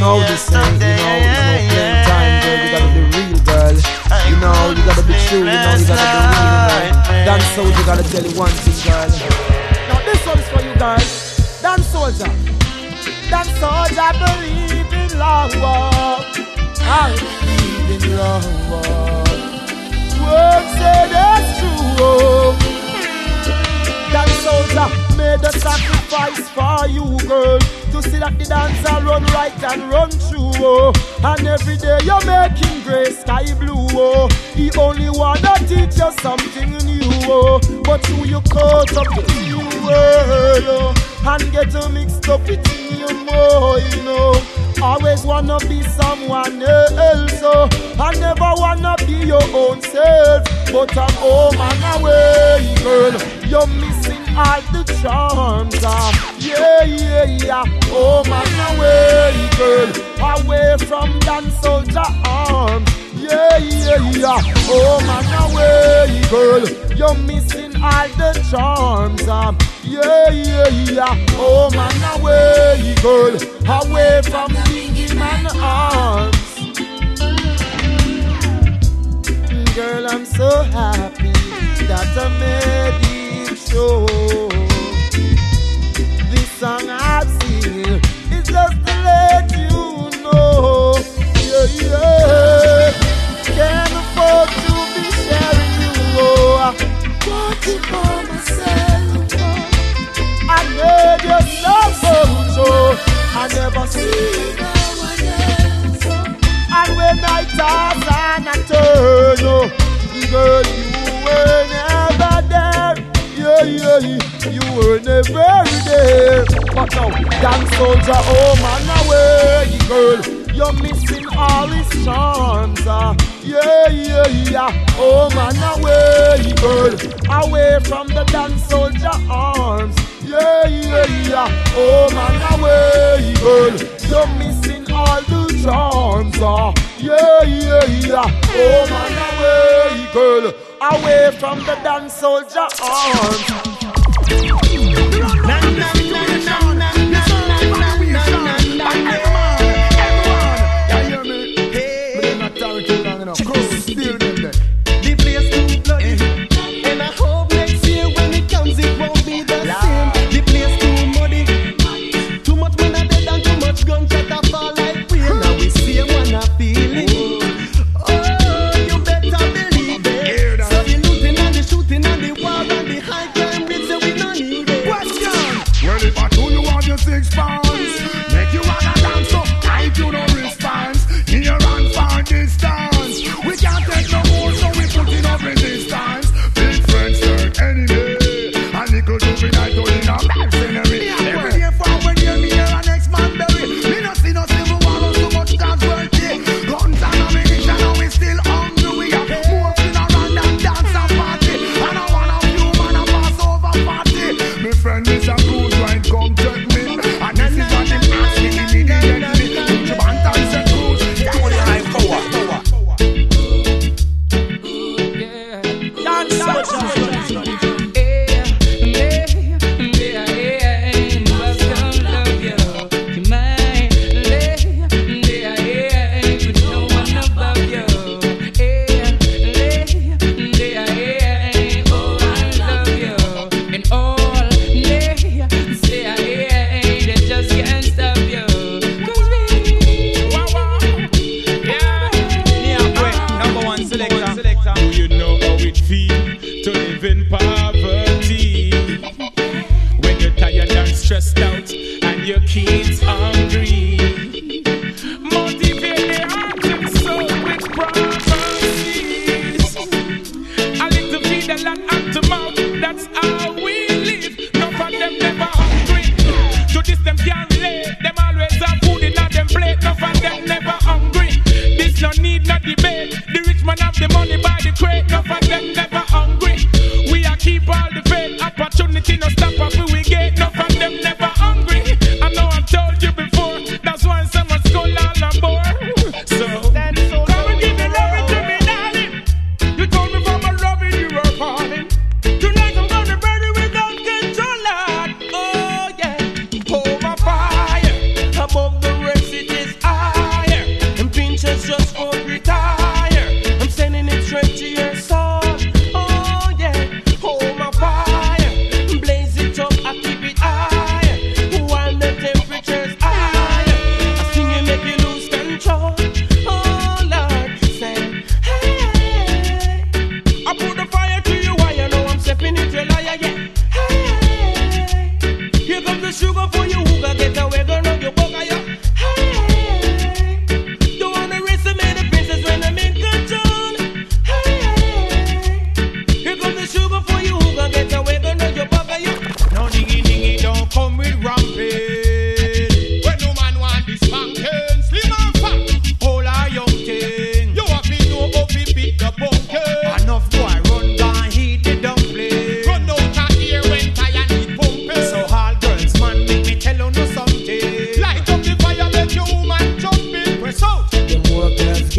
know this thing, you know, you know, playing time, girl. You gotta be real, girl. You know, you gotta be true, you know, you gotta be real, girl. Dance Soldier gotta tell you one thing, girl. Now this one is for you, girl. Dance Soldier. Dance Soldier believe in long walk. I believe in long walk. Word say that's true. Dance Soldier made a sacrifice for you, girl, to see that the dancer run right and run true. Oh. And every day you're making grey sky blue. Oh. He only wanna teach you something new. Oh. But who you caught up to you world, oh. And get you mixed up with you more, you know. Always wanna be someone else, oh. I never wanna be your own self. But I'm home and away, girl. You're missing all the charms, ah. Yeah, yeah, yeah. Home and away, girl. Away from Dance Soldier arms. Yeah, yeah, yeah. Home and away, girl. You're missing all the charms, ah. Yeah, yeah, yeah. Home and away, girl. Away from Biggie Man arms. Girl, I'm so happy that I made it show. This song I've seen is just to let you know. Yeah, yeah. Can't afford to be sharing you. Oh, want it for myself. I made yourself so I never see no one else. And when I toss and I turn, oh, girl, you were never there. Yeah, yeah, yeah, you were never there. But now, Dance Soldier, oh man, away, girl. You're missing all his charms. Uh. Yeah, yeah, yeah. Oh man, away, girl. Away from the Dance Soldier arms. Yeah, yeah, yeah. Oh man, away, girl. You're missing all the charms. Uh. Yeah, yeah, yeah. Oh man, away, girl. Away from the Dance Soldier arms. Na, na, na, na, na, na, na, na, na, na. The place too bloody, and I hope next year when it comes it won't be the same. The place too muddy, too much when I dead and too much gunshot I fall like rain. Now we see one a feeling. Oh, you better believe it. So the looting and the shooting and the war and the high crime rates, so we don't need it. Question: well, if I do you want your six pounds, make you wanna dance so tight you don't response. Near and far distance, we can't take no more, so we put in up resistance. Big friends turn enemy, and little juvenile to in a mercenary. Every day forward here, me here and next man bury. Me no see no civil war or so much casualty. Guns and ammunition, and we still hungry. We have more funeral than dance and party. And I want a few man a pass over party. Me friend is a cruise line, come check me. And this is what them ask me immediately. Put your band and say cruise. Stressed out and your kids hungry. Motivate the heart and soul with prophecies. A little feed a lot hand to mouth, that's how we live. None of them never hungry. To this them can't relate. Them always have food in them plate. None of them never hungry. This no need no debate. The rich man have the money by the crate. None of them never hungry. We are keep all the faith. Opportunity no stop us we get. None of them never hungry. I know I've told you before. That's why so much school all on board. So come and give me love to me, darling. You told me from a loving you were falling. Tonight I'm gonna burn it without control, Lord. Oh yeah. Oh my fire. Above the rest it is I.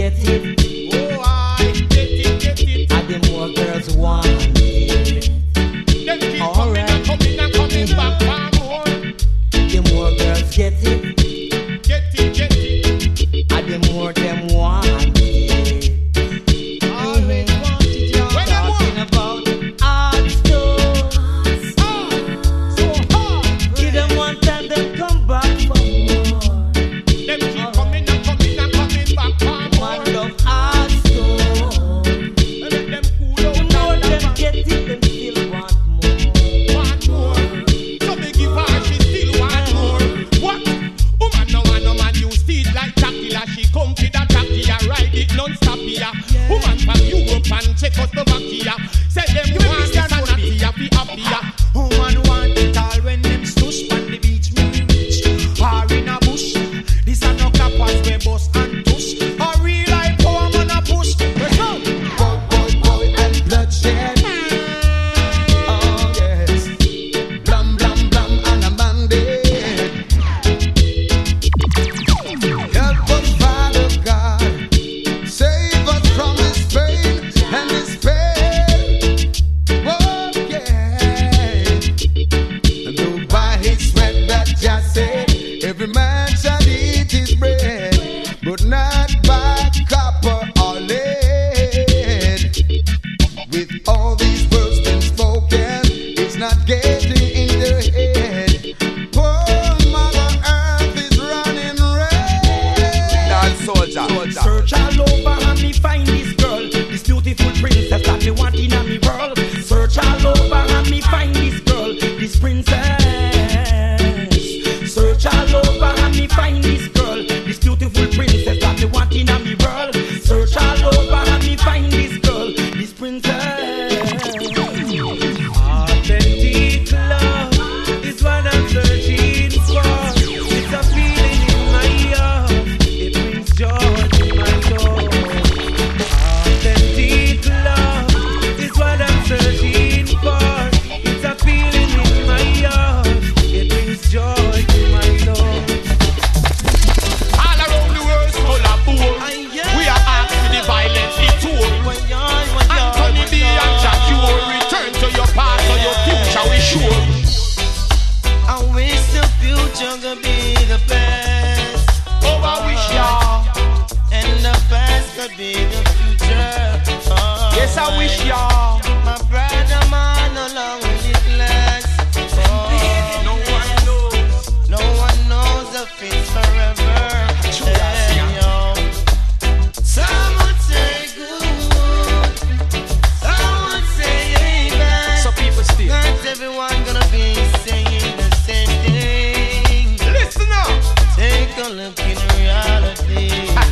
get it. Oh, I get it, get it. And the more girls want it. Them keep coming and coming and coming back for more. The more girls get it. Get it, get it. And the more them want it. Always want it, yeah. When them Talking want about hard stores. so hard. Give them one time, them come back for more. Them keep coming and coming and coming back for more. Man love hard stores. Let them cool The out more and them back. get it, them still want more. Want more. So me give her, she still want more. What? Woman no want no man use teeth like Takila. She come with a Takia, ride it non-stop here. Woman from Europe and Czechoslovakia. Say them want this and that here, be happier. Woman want it all when them stush on the beach, me reach. Or in a bush, this a no clappers we bust and tush. A real life power man a push. Let's go. Boy, boy, boy, and bloodshed. Oh yes, blam, blam, blam, and a bandit. Help us, Father God, save us from this pain and this pain. Oh yeah, and though by His sweat that Jah said, every man shall eat his bread, but not by copper or lead. With all these words been spoken, it's not getting in their head. Poor Mother Earth is running red. Dance soldier. Search all over and me find this girl, this beautiful princess that me want in a me world. Search all over and me find this girl, this princess. Search all over and me find this girl, this beautiful princess that me want in a me world. Search all over and me find this girl, this princess. Authentic love is what I'm searching for. It's a feeling in my heart. It brings joy to my soul. Authentic love is what I'm searching for. It's a feeling in my heart. It brings joy to my soul. All around the world full of poor. We are asked for the violence detour. Anthony B and Jack, you will return to your past or your future, we sure. I wish the future could be the best. Oh, I wish y'all. And the past could be the future. Oh, Yes, I wish y'all. my brother man no longer live less. Oh, No one knows. no one knows if it's forever. Hey, yo. Some would say good, some would say amen. So people still. Not everyone gonna be saying the same thing. Listen up. Take a look in reality.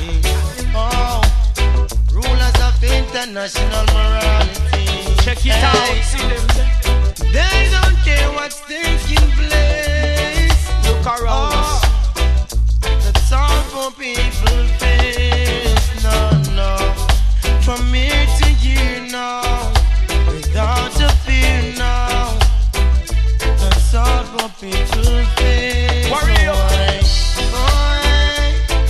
Oh, rulers of international morality. Check it Hey, out. See them. they don't care what's taking place. Look around us. Oh, that's all for people face. No, no. From here to here now, without a fear now. That's all for people face. Warrior. Boy, boy,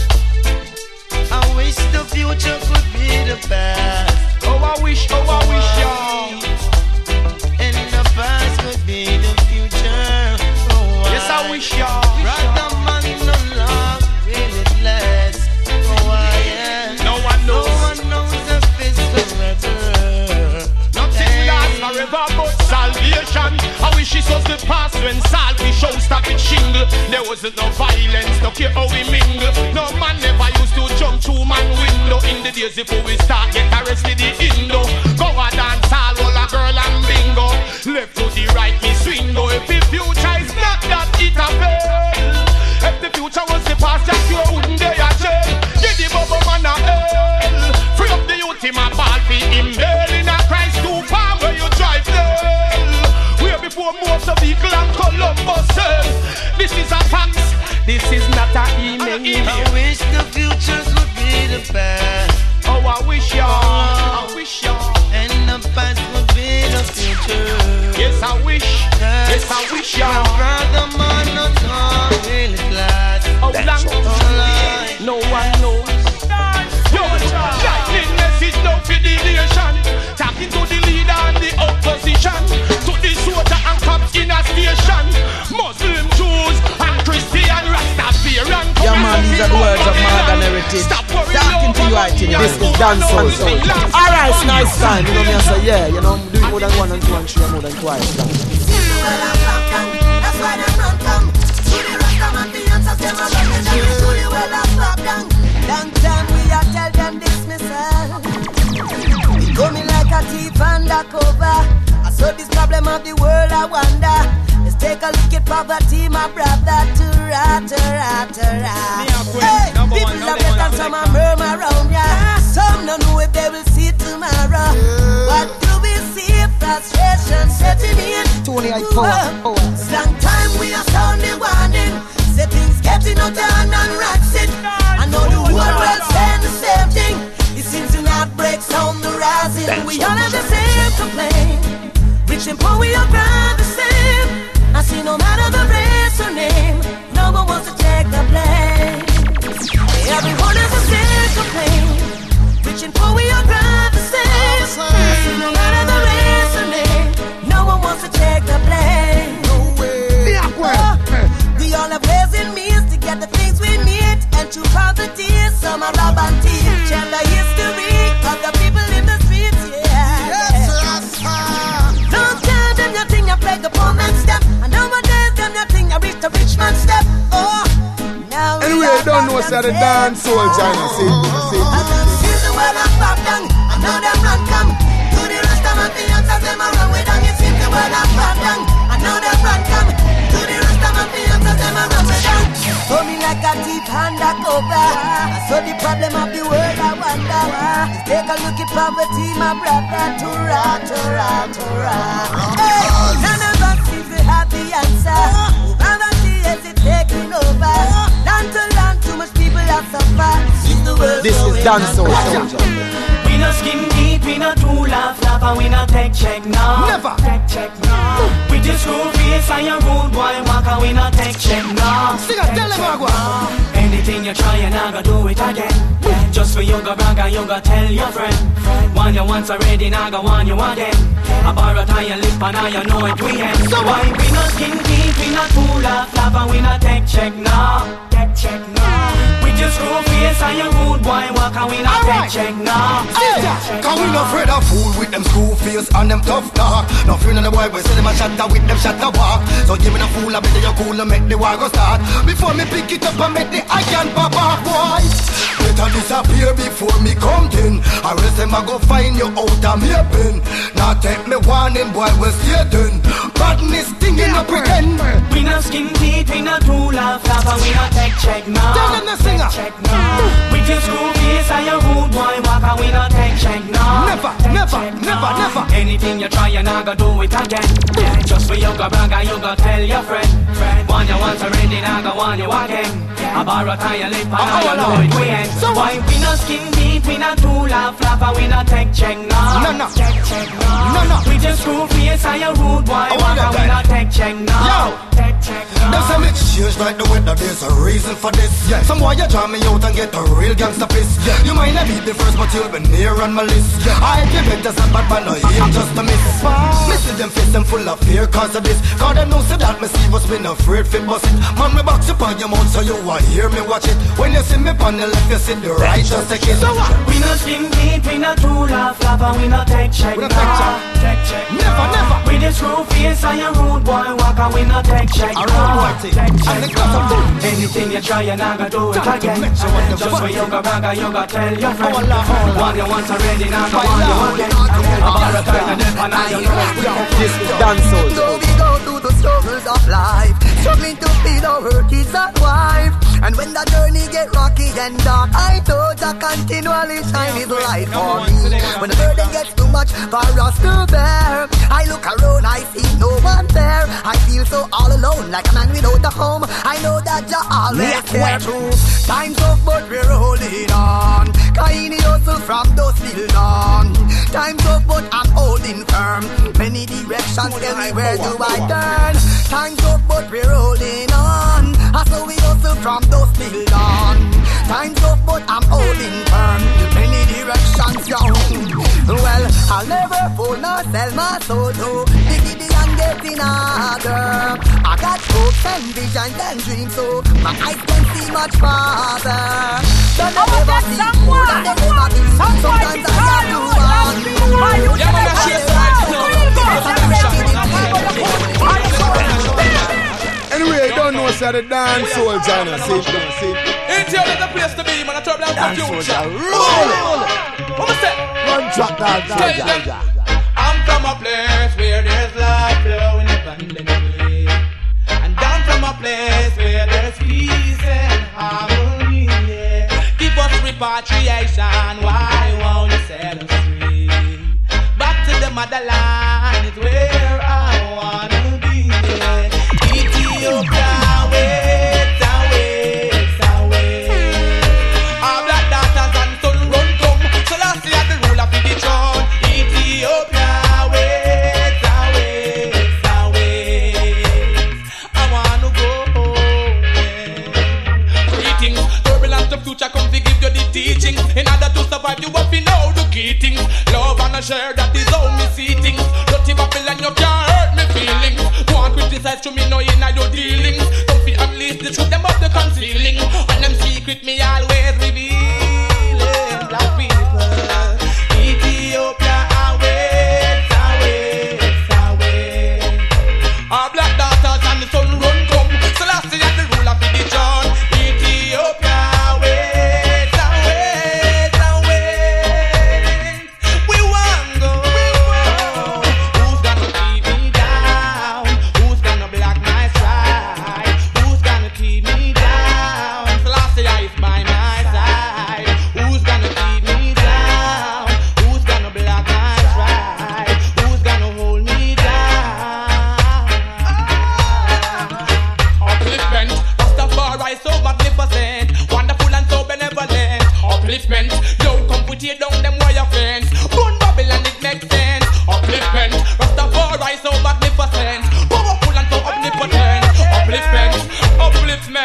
I wish the future could be the past. Oh, I wish, oh, I wish y'all. And the past could be the future. Oh, Yes, I wish y'all. Brother man, no love really blessed. Oh, yeah. No one No knows. one knows if it's forever. Nothing Hey. lasts forever but salvation. I wish it was the past when salvation started shingle. There wasn't no violence, no care how we mingle. No man never used to jump through man window. In the days before we start, get arrested the Indo. Go a dance hall, all a girl and bingo. Left to the right, me swingo. If the future is not that, it a fail. If the future was the past, that you wouldn't dare a jail. Get the bubble man a hell. Free up the youth, him a ball for him. Hell in a Christ two palm where you drive hell. Way before most of vehicle and Columbus hell. This is a fact. This is not a email. I wish the future could be the past. Oh, I wish y'all. I wish y'all. And the past could be the future. Yes, I wish. Yes, I wish y'all. My brother man, no, no, really glad. Oh, blank. Oh, Lord. No one knows. Yo, station. Muslim, Jews, and Christian, Rastafarian. Yeah, man, these are the words of Morgan Heritage. Talking to you, I think. This is dancehall. Alright, it's nice time. You know me, I say, yeah, you know, I'm doing more than one and two and three and more than twice. That's why they run come. To the rest of the answers, they will run it down. To the well of flop down. Long time we are tell them dismissal. It coming like a thief undercover. I saw this problem of the world, I wonder. Let's take a look at poverty, my brother. Tura, tura, tura. Hey, people are better and some are murmur around ya. Some don't know if they will see tomorrow. What do we see? Frustration setting in. Tony, I power, power. Long time we are sounding warning. Say things getting out of hand and rats it. I know the whole world saying the same thing. It seems in outbreaks on the rising. We all have the same complaint. Rich and poor, we are proud the same. I see no matter the race or name, no one wants to take the blame. Everyone has the same complaint. Rich and poor, we are proud the same. I see no matter the race or name, no one wants to take the blame. No way. Oh, we all have ways and means to get the things we need. And through poverty, some are rob and thief. Share the history of the people in the streets, yeah. Yes, yeah. Long time them you think I play the poor man step. And nowadays them you think I reach the rich man step. Oh, now and we don't know what's the dance soul China. See, see. And them see the world of pop down. And now them run come. To the rest of my fiancés, them a run with them. You see the world of pop down. And now them run come. To the rest of my fiancés, them a run with them. Coming like a thief undercover. I saw the problem of the world, I wonder why. Let's take a look at poverty, my brother. Tura, tura, tura. Hey, none of us seems to have the answer. Poverty is it taking over. Land to land, too much people have suffered. This is dancehall. We no skin deep, we no true laugh, laugh, and we no take check now. Never take check now. We just screw face and your rude boy walk, and we no take check now. Sing a tell them agua. Anything you try, you not go do it again. Just for you go brag and you go tell your friend. One you once already, now go want you again. I borrow tie your lip and now you know it we end. So why we no skin deep, we no true laugh, laugh, and we no take check now. Take check now. We just screw face and your rude boy walk, and we no take check now. Cause we no afraid of fool with them screw face and them tough talk. No fear of the boy, we say them a shatter with them shatter walk. So give me the fool, I bet you cool and make the war go start. Before me pick it up and make the iron pop off, boy. Better disappear before me come in. I rest them I go find you out of me pen. Now take me warning, boy, we stay then. Badness thing in a pretend. We no skin deep, we no true laugh, laugh, and we no take check now. Tell them the singer. Check now. We just screw face and your rude boy walk, and we no take check now. Never, never, never, never. Anything you try, you not go do it again. Yeah, just for you go brag and you go tell your friend. Friend, one you once already, now go want you again. I borrow tie your lip and now you know it we end. So why we no skin deep, we no true laugh, laugh, and we no take check now. No, no, take check now. No, no. We just screw face and your rude boy walk, and we no take check now. Yo, take check now. Them say me change like the weather, there's a reason for this. Yeah. Some boy you draw me out and get a real gangster piss. Yeah. You might not be the first, but you'll be near on my list. Yeah. I give it as a bad man, no aim just a miss. Me see them face them full of fear cause of this. Cause them know say that me see what's been afraid fit bust it. Man, me box up on your mouth so you want hear me watch it. When you see me on the left, you see the right just take it. So what? We no skin deep, we no true laugh, laugh, and we no take check. We no take check. Take check. Never, never. We just screw face and your rude boy walk, and we no take check. A rude boy thing. And the class of food. Anything you try, you not go do it again. So what the just for you go brag and you go tell your friend. One you once already, now go on you again. About a time and then and now you know. This is dancehall. So we go through the struggles of life, struggling to feed our kids and wife. And when the journey get rocky and dark, I told to continually shine his light for me. When the burden gets too much for us to bear, I look around, I see no one there. I feel so all alone, like a man without a home. I know that you're always there too. Time's up, but we're holding on. Kaini hustle from those till dawn. Time's up, but I'm holding firm. Many directions, tell me where do I turn? Time's up, but we're holding on. I saw we hustle from those till dawn. Time's up, but I'm holding firm. Many directions, young. Well, I'll never fool nor sell my soul to diggity and get in order. visions and dreams, so my eyes can see much farther. Don't ever see more than they ever be. Sometimes I have to walk. Yeah, man, that's your Anyway, you don't know what's at the dance soul, Jana. See, see. Ain't here the place to be, man. I talk about the future. Roll! What was that? Run track, dog, dog, dog, dog. I'm from a place where there's life flowing abundantly, and down from a place where there's peace and harmony. Yeah. Give us repatriation, why won't you set us free? Back to the motherland is where I wanna be. Yeah. Ethiopia, wait, wait, wait. Our black daughters and son run come, so last year the ruler for the throne. Ethiopia, wait, wait, wait. I wanna go home. Yeah. Greetings, turbulence of future come to give you the teaching. In order to survive, you have to know the key things. Love and a share that is how me see things. Dirty Babylon, you can't hurt me feelings. One criticize to me, no in your dealings. Don't be unleash the truth, them of the concealing. And them secret me always revealing. Black people, Ethiopia, away, away, away. Our black daughters and the sun run come. So last year the ruler for the throne. Ethiopia, away, away, away. We want go. Who's gonna keep me down? Who's gonna block my stride? Who's gonna keep me down? So last year is by my side. Who's gonna keep me down? Who's gonna block my stride? Who's gonna hold me down? Upliftment, Rastafari so magnificent, wonderful and so benevolent. Upliftment, yo come put it down them wire fence. Run Babylon it makes sense. Upliftment, Rastafari so magnificent, powerful and so omnipotent. Upliftment, upliftment.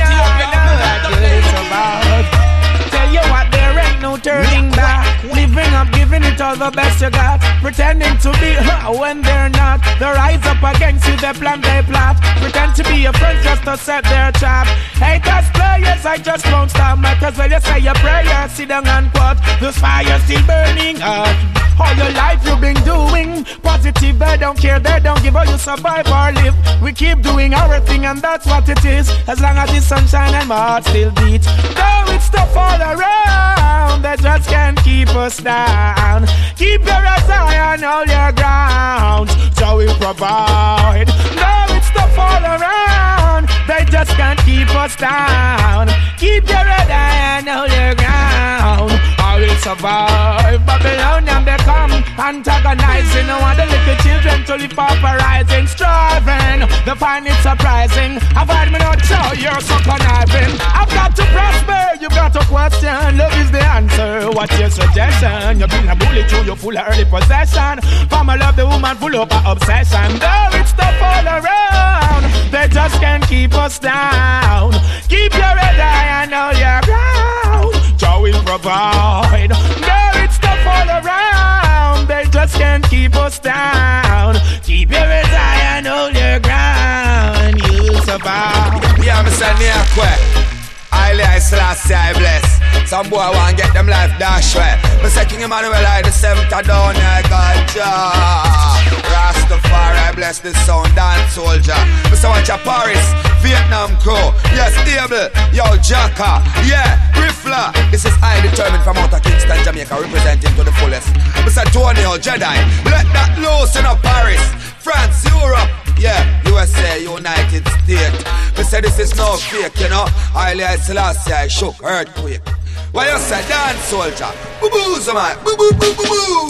Tell you what, there ain't no turning back. Living up, giving it all the best you got. Pretending to be huh, when they're not. They rise up against you, they plan, they plot. Pretend to be your friends just to set their trap. Haters, players, I just won't stop. Might as well you say your prayer, sit down and quote. This fire still burning up. All your life you've been doing positive, they don't care, they don't give how you survive or live. We keep doing our thing and that's what it is. As long as the sunshine and my heart still beat. Though it's tough all around, they just can't keep us down. Keep your eyes high and hold your ground, so we provide. Though it's tough all around, they just can't keep us down. Keep your head high and hold your ground, I will survive. Babylon and they come antagonizing. I want the little children to live uprising, striving. They find it surprising. I've had me not show you're so conniving. I've got to prosper, you've got to question. Love is the answer, what's your suggestion? You've been a bully to your full of early possession. Farmer love the woman full of her obsession. Though it's tough all around, they just can't keep us down. Keep your head high and hold your ground, Jah will provide. Though it's tough all around, they just can't keep us down. Keep your head high and hold your ground, you'll survive. Yeah, I'm saying yeah, quick. Highly I Selassie I bless. Some boy want get them life dash way. But say King Emmanuel I the seventh down I got Jah. Rastafari I bless this sound dance soldier. But say watch a Paris, Vietnam crew. Yes, Abel, yo Jacka. Yeah, Riffler. This is I determined from out of Kingston, Jamaica, representing to the fullest. But say Tony or Jedi, let that loose in a Paris, France, Europe. Yeah, U S A, United States. We say this is no fake, you know. Highly I Selassie I shook earthquake. Why you say dance soldier? Boo boo, man. Boo boo boo boo boo.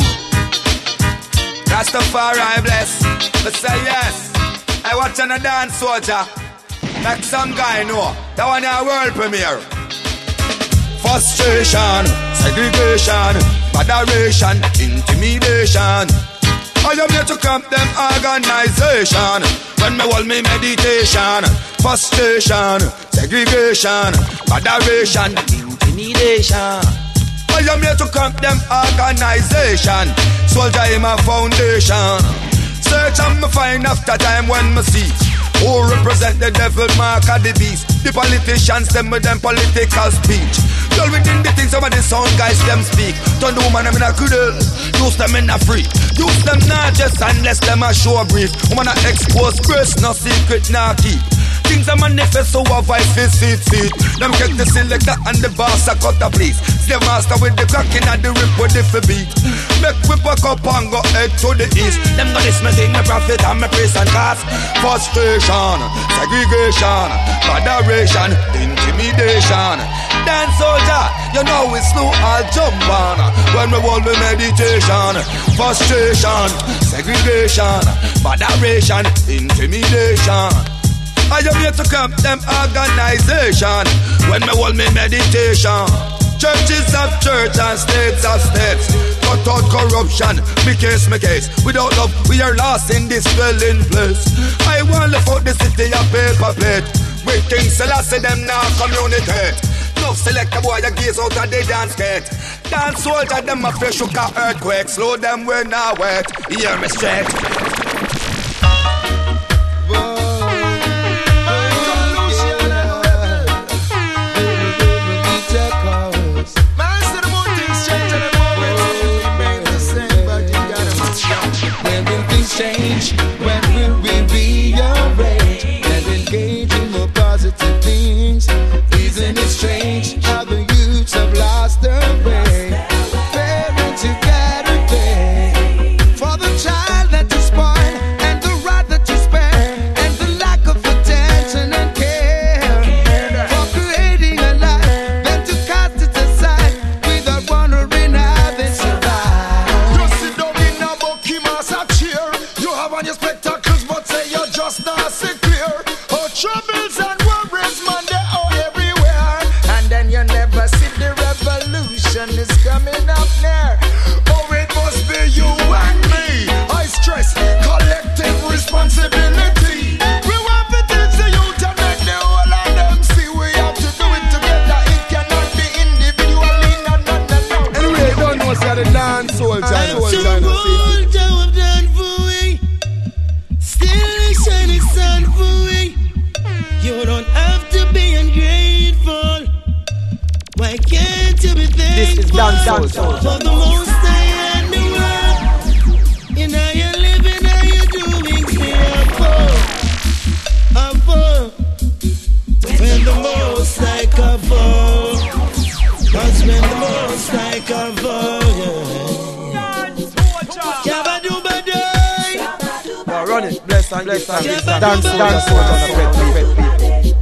Rastafari I bless. We say yes. I watch on a dance soldier. Like some guy know. That one a world premiere. Frustration, segregation, moderation, intimidation. I am here to camp them organization. When me hold me meditation. Frustration, segregation, moderation, intimidation. I am here to camp them organization. Soldier in my foundation. Search and me find after time when me see Who represent the devil mark of the beast? The politicians, them with them political speech. Girl within the things some of the sound guys them speak. Turn the woman them in a cuddle, use them in a freak. Use them not just unless them a show brief. Woman a expose grace, no secret, no keep. Things a manifest so a vice fit seat seat. Them get the selector and the boss a cut a please. Slave master with the cracking and the rip with the beat. Make we pack up and go head to the east. Them got this me sing, me profit and me praise and cause. Frustration, segregation, botheration, intimidation. Dance soldier, you know we slow all jump on. When we hold the meditation. Frustration, segregation, botheration, intimidation. I am here to camp them organization. When me hold me meditation. Churches of church and states of states. Cut out corruption, me case, me case. Without love, we are lost in this dwelling place. I want to lift out the city of paper plate. We King Selassie them now communicate. No select a boy that gaze out of the dance gate. Dance soldier them a fresh shook a earthquake. Slow them when now wet. Hear me straight. Change, when will we rearrange and engage in more positive things? Isn't it strange how the youths have lost their way? Parents, you gotta pay for the child that you spoil and the rod that you spare and the lack of attention and care for creating a life that you cast it aside without wondering how they survive. You sit down in a bucky mass of cheer. On your spectacles, but say you're just not secure. Oh, troubles and worries, man, they're all everywhere. And then you never see the revolution is coming up there. Oh, it must be you and me. I stress collective responsibility. We want to teach the youth and make the whole of them see we have to do it together. It cannot be individually, no, no, no, no. Anyway, you don't know what's the dance soldier. You don't have to be ungrateful. Why can't you be thankful? This is dance, dance, dance. For the most high and the world. In how you living, how you doing, stay up, up, when the most high cover. Cause when the most high cover, yeah. Run it, bless and bless and bless. Dance, dance, dance.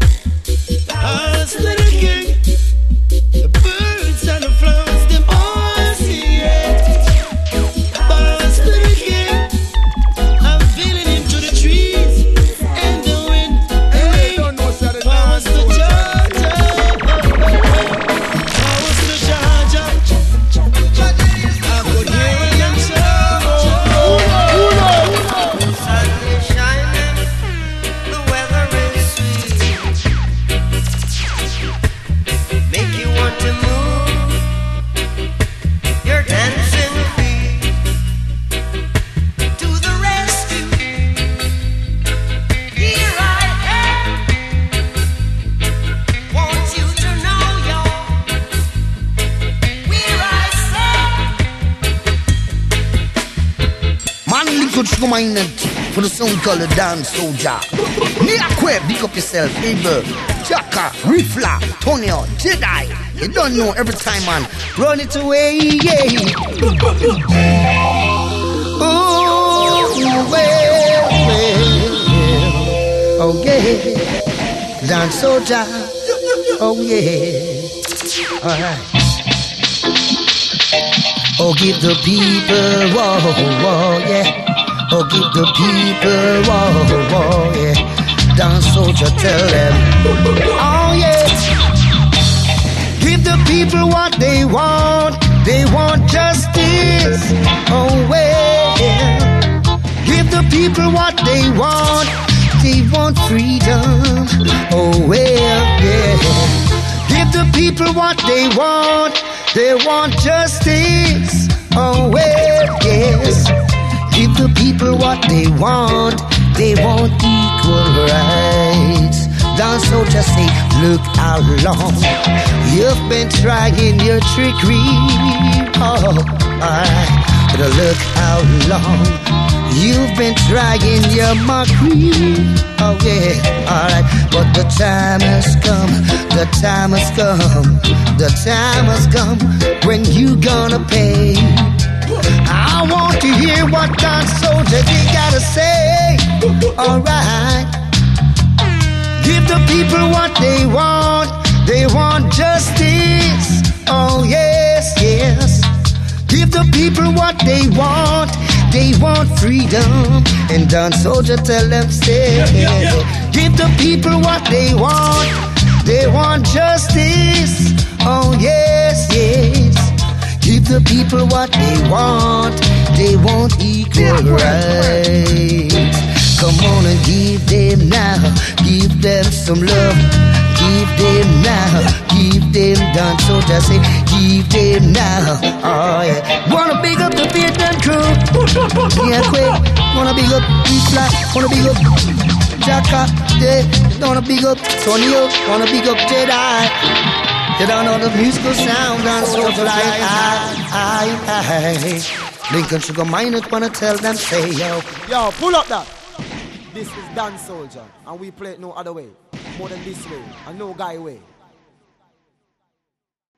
Us little king, the birds and the flowers, them all sing. Us little king, I'm feeling him through the trees and the wind. Hey, powers to Georgia, powers to Georgia. I could hear them shout. Minded for the song called the Dance Soldier. Niakwe, big up yourself, Abel, Chaka, Rifla, Tonio, Jedi. You don't know every time, man. Run it away, yeah. Oh, well, well, okay. Dance Soldier, oh yeah. Alright. Oh, give the people, whoa, whoa, yeah. Oh, give the people, whoa, whoa, yeah. Dance Soldier, tell them. Oh, yes. Give the people what they want. They want justice. Oh, well, yeah. Give the people what they want. They want freedom. Oh, well, yeah. Give the people what they want. They want justice. Oh, well, yes. Give the people what they want. they want equal rights. Don't so just say, look how long you've been trying your trickery. Oh, alright. But look how long you've been trying your mockery. Oh yeah, alright. But the time has come, the time has come, the time has come when you gonna pay. I want to hear what Don Soldier they gotta say. Alright. Give the people what they want. They want justice. Oh yes, yes. Give the people what they want. They want freedom. And Don Soldier tell them stay. Give the people what they want. They want justice. Oh yes, yes. Give the people what they want. They want equal rights. Come on and give them now. Give them some love. Give them now. Give them Don Soldier say. Give them now. Oh yeah. Wanna big up the Vietnam crew. Yeah, quick. Wanna big up E-Flat. Wanna big up Jacka. Yeah. Wanna big up Sonny Oak. Wanna big up Jedi. You don't know the musical sound Don Soldier like I, I, I. Lincoln Sugar Miners wanna tell them say yo. Yo, pull up that. This is Don Soldier, and we play it no other way, more than this way, and no guy way.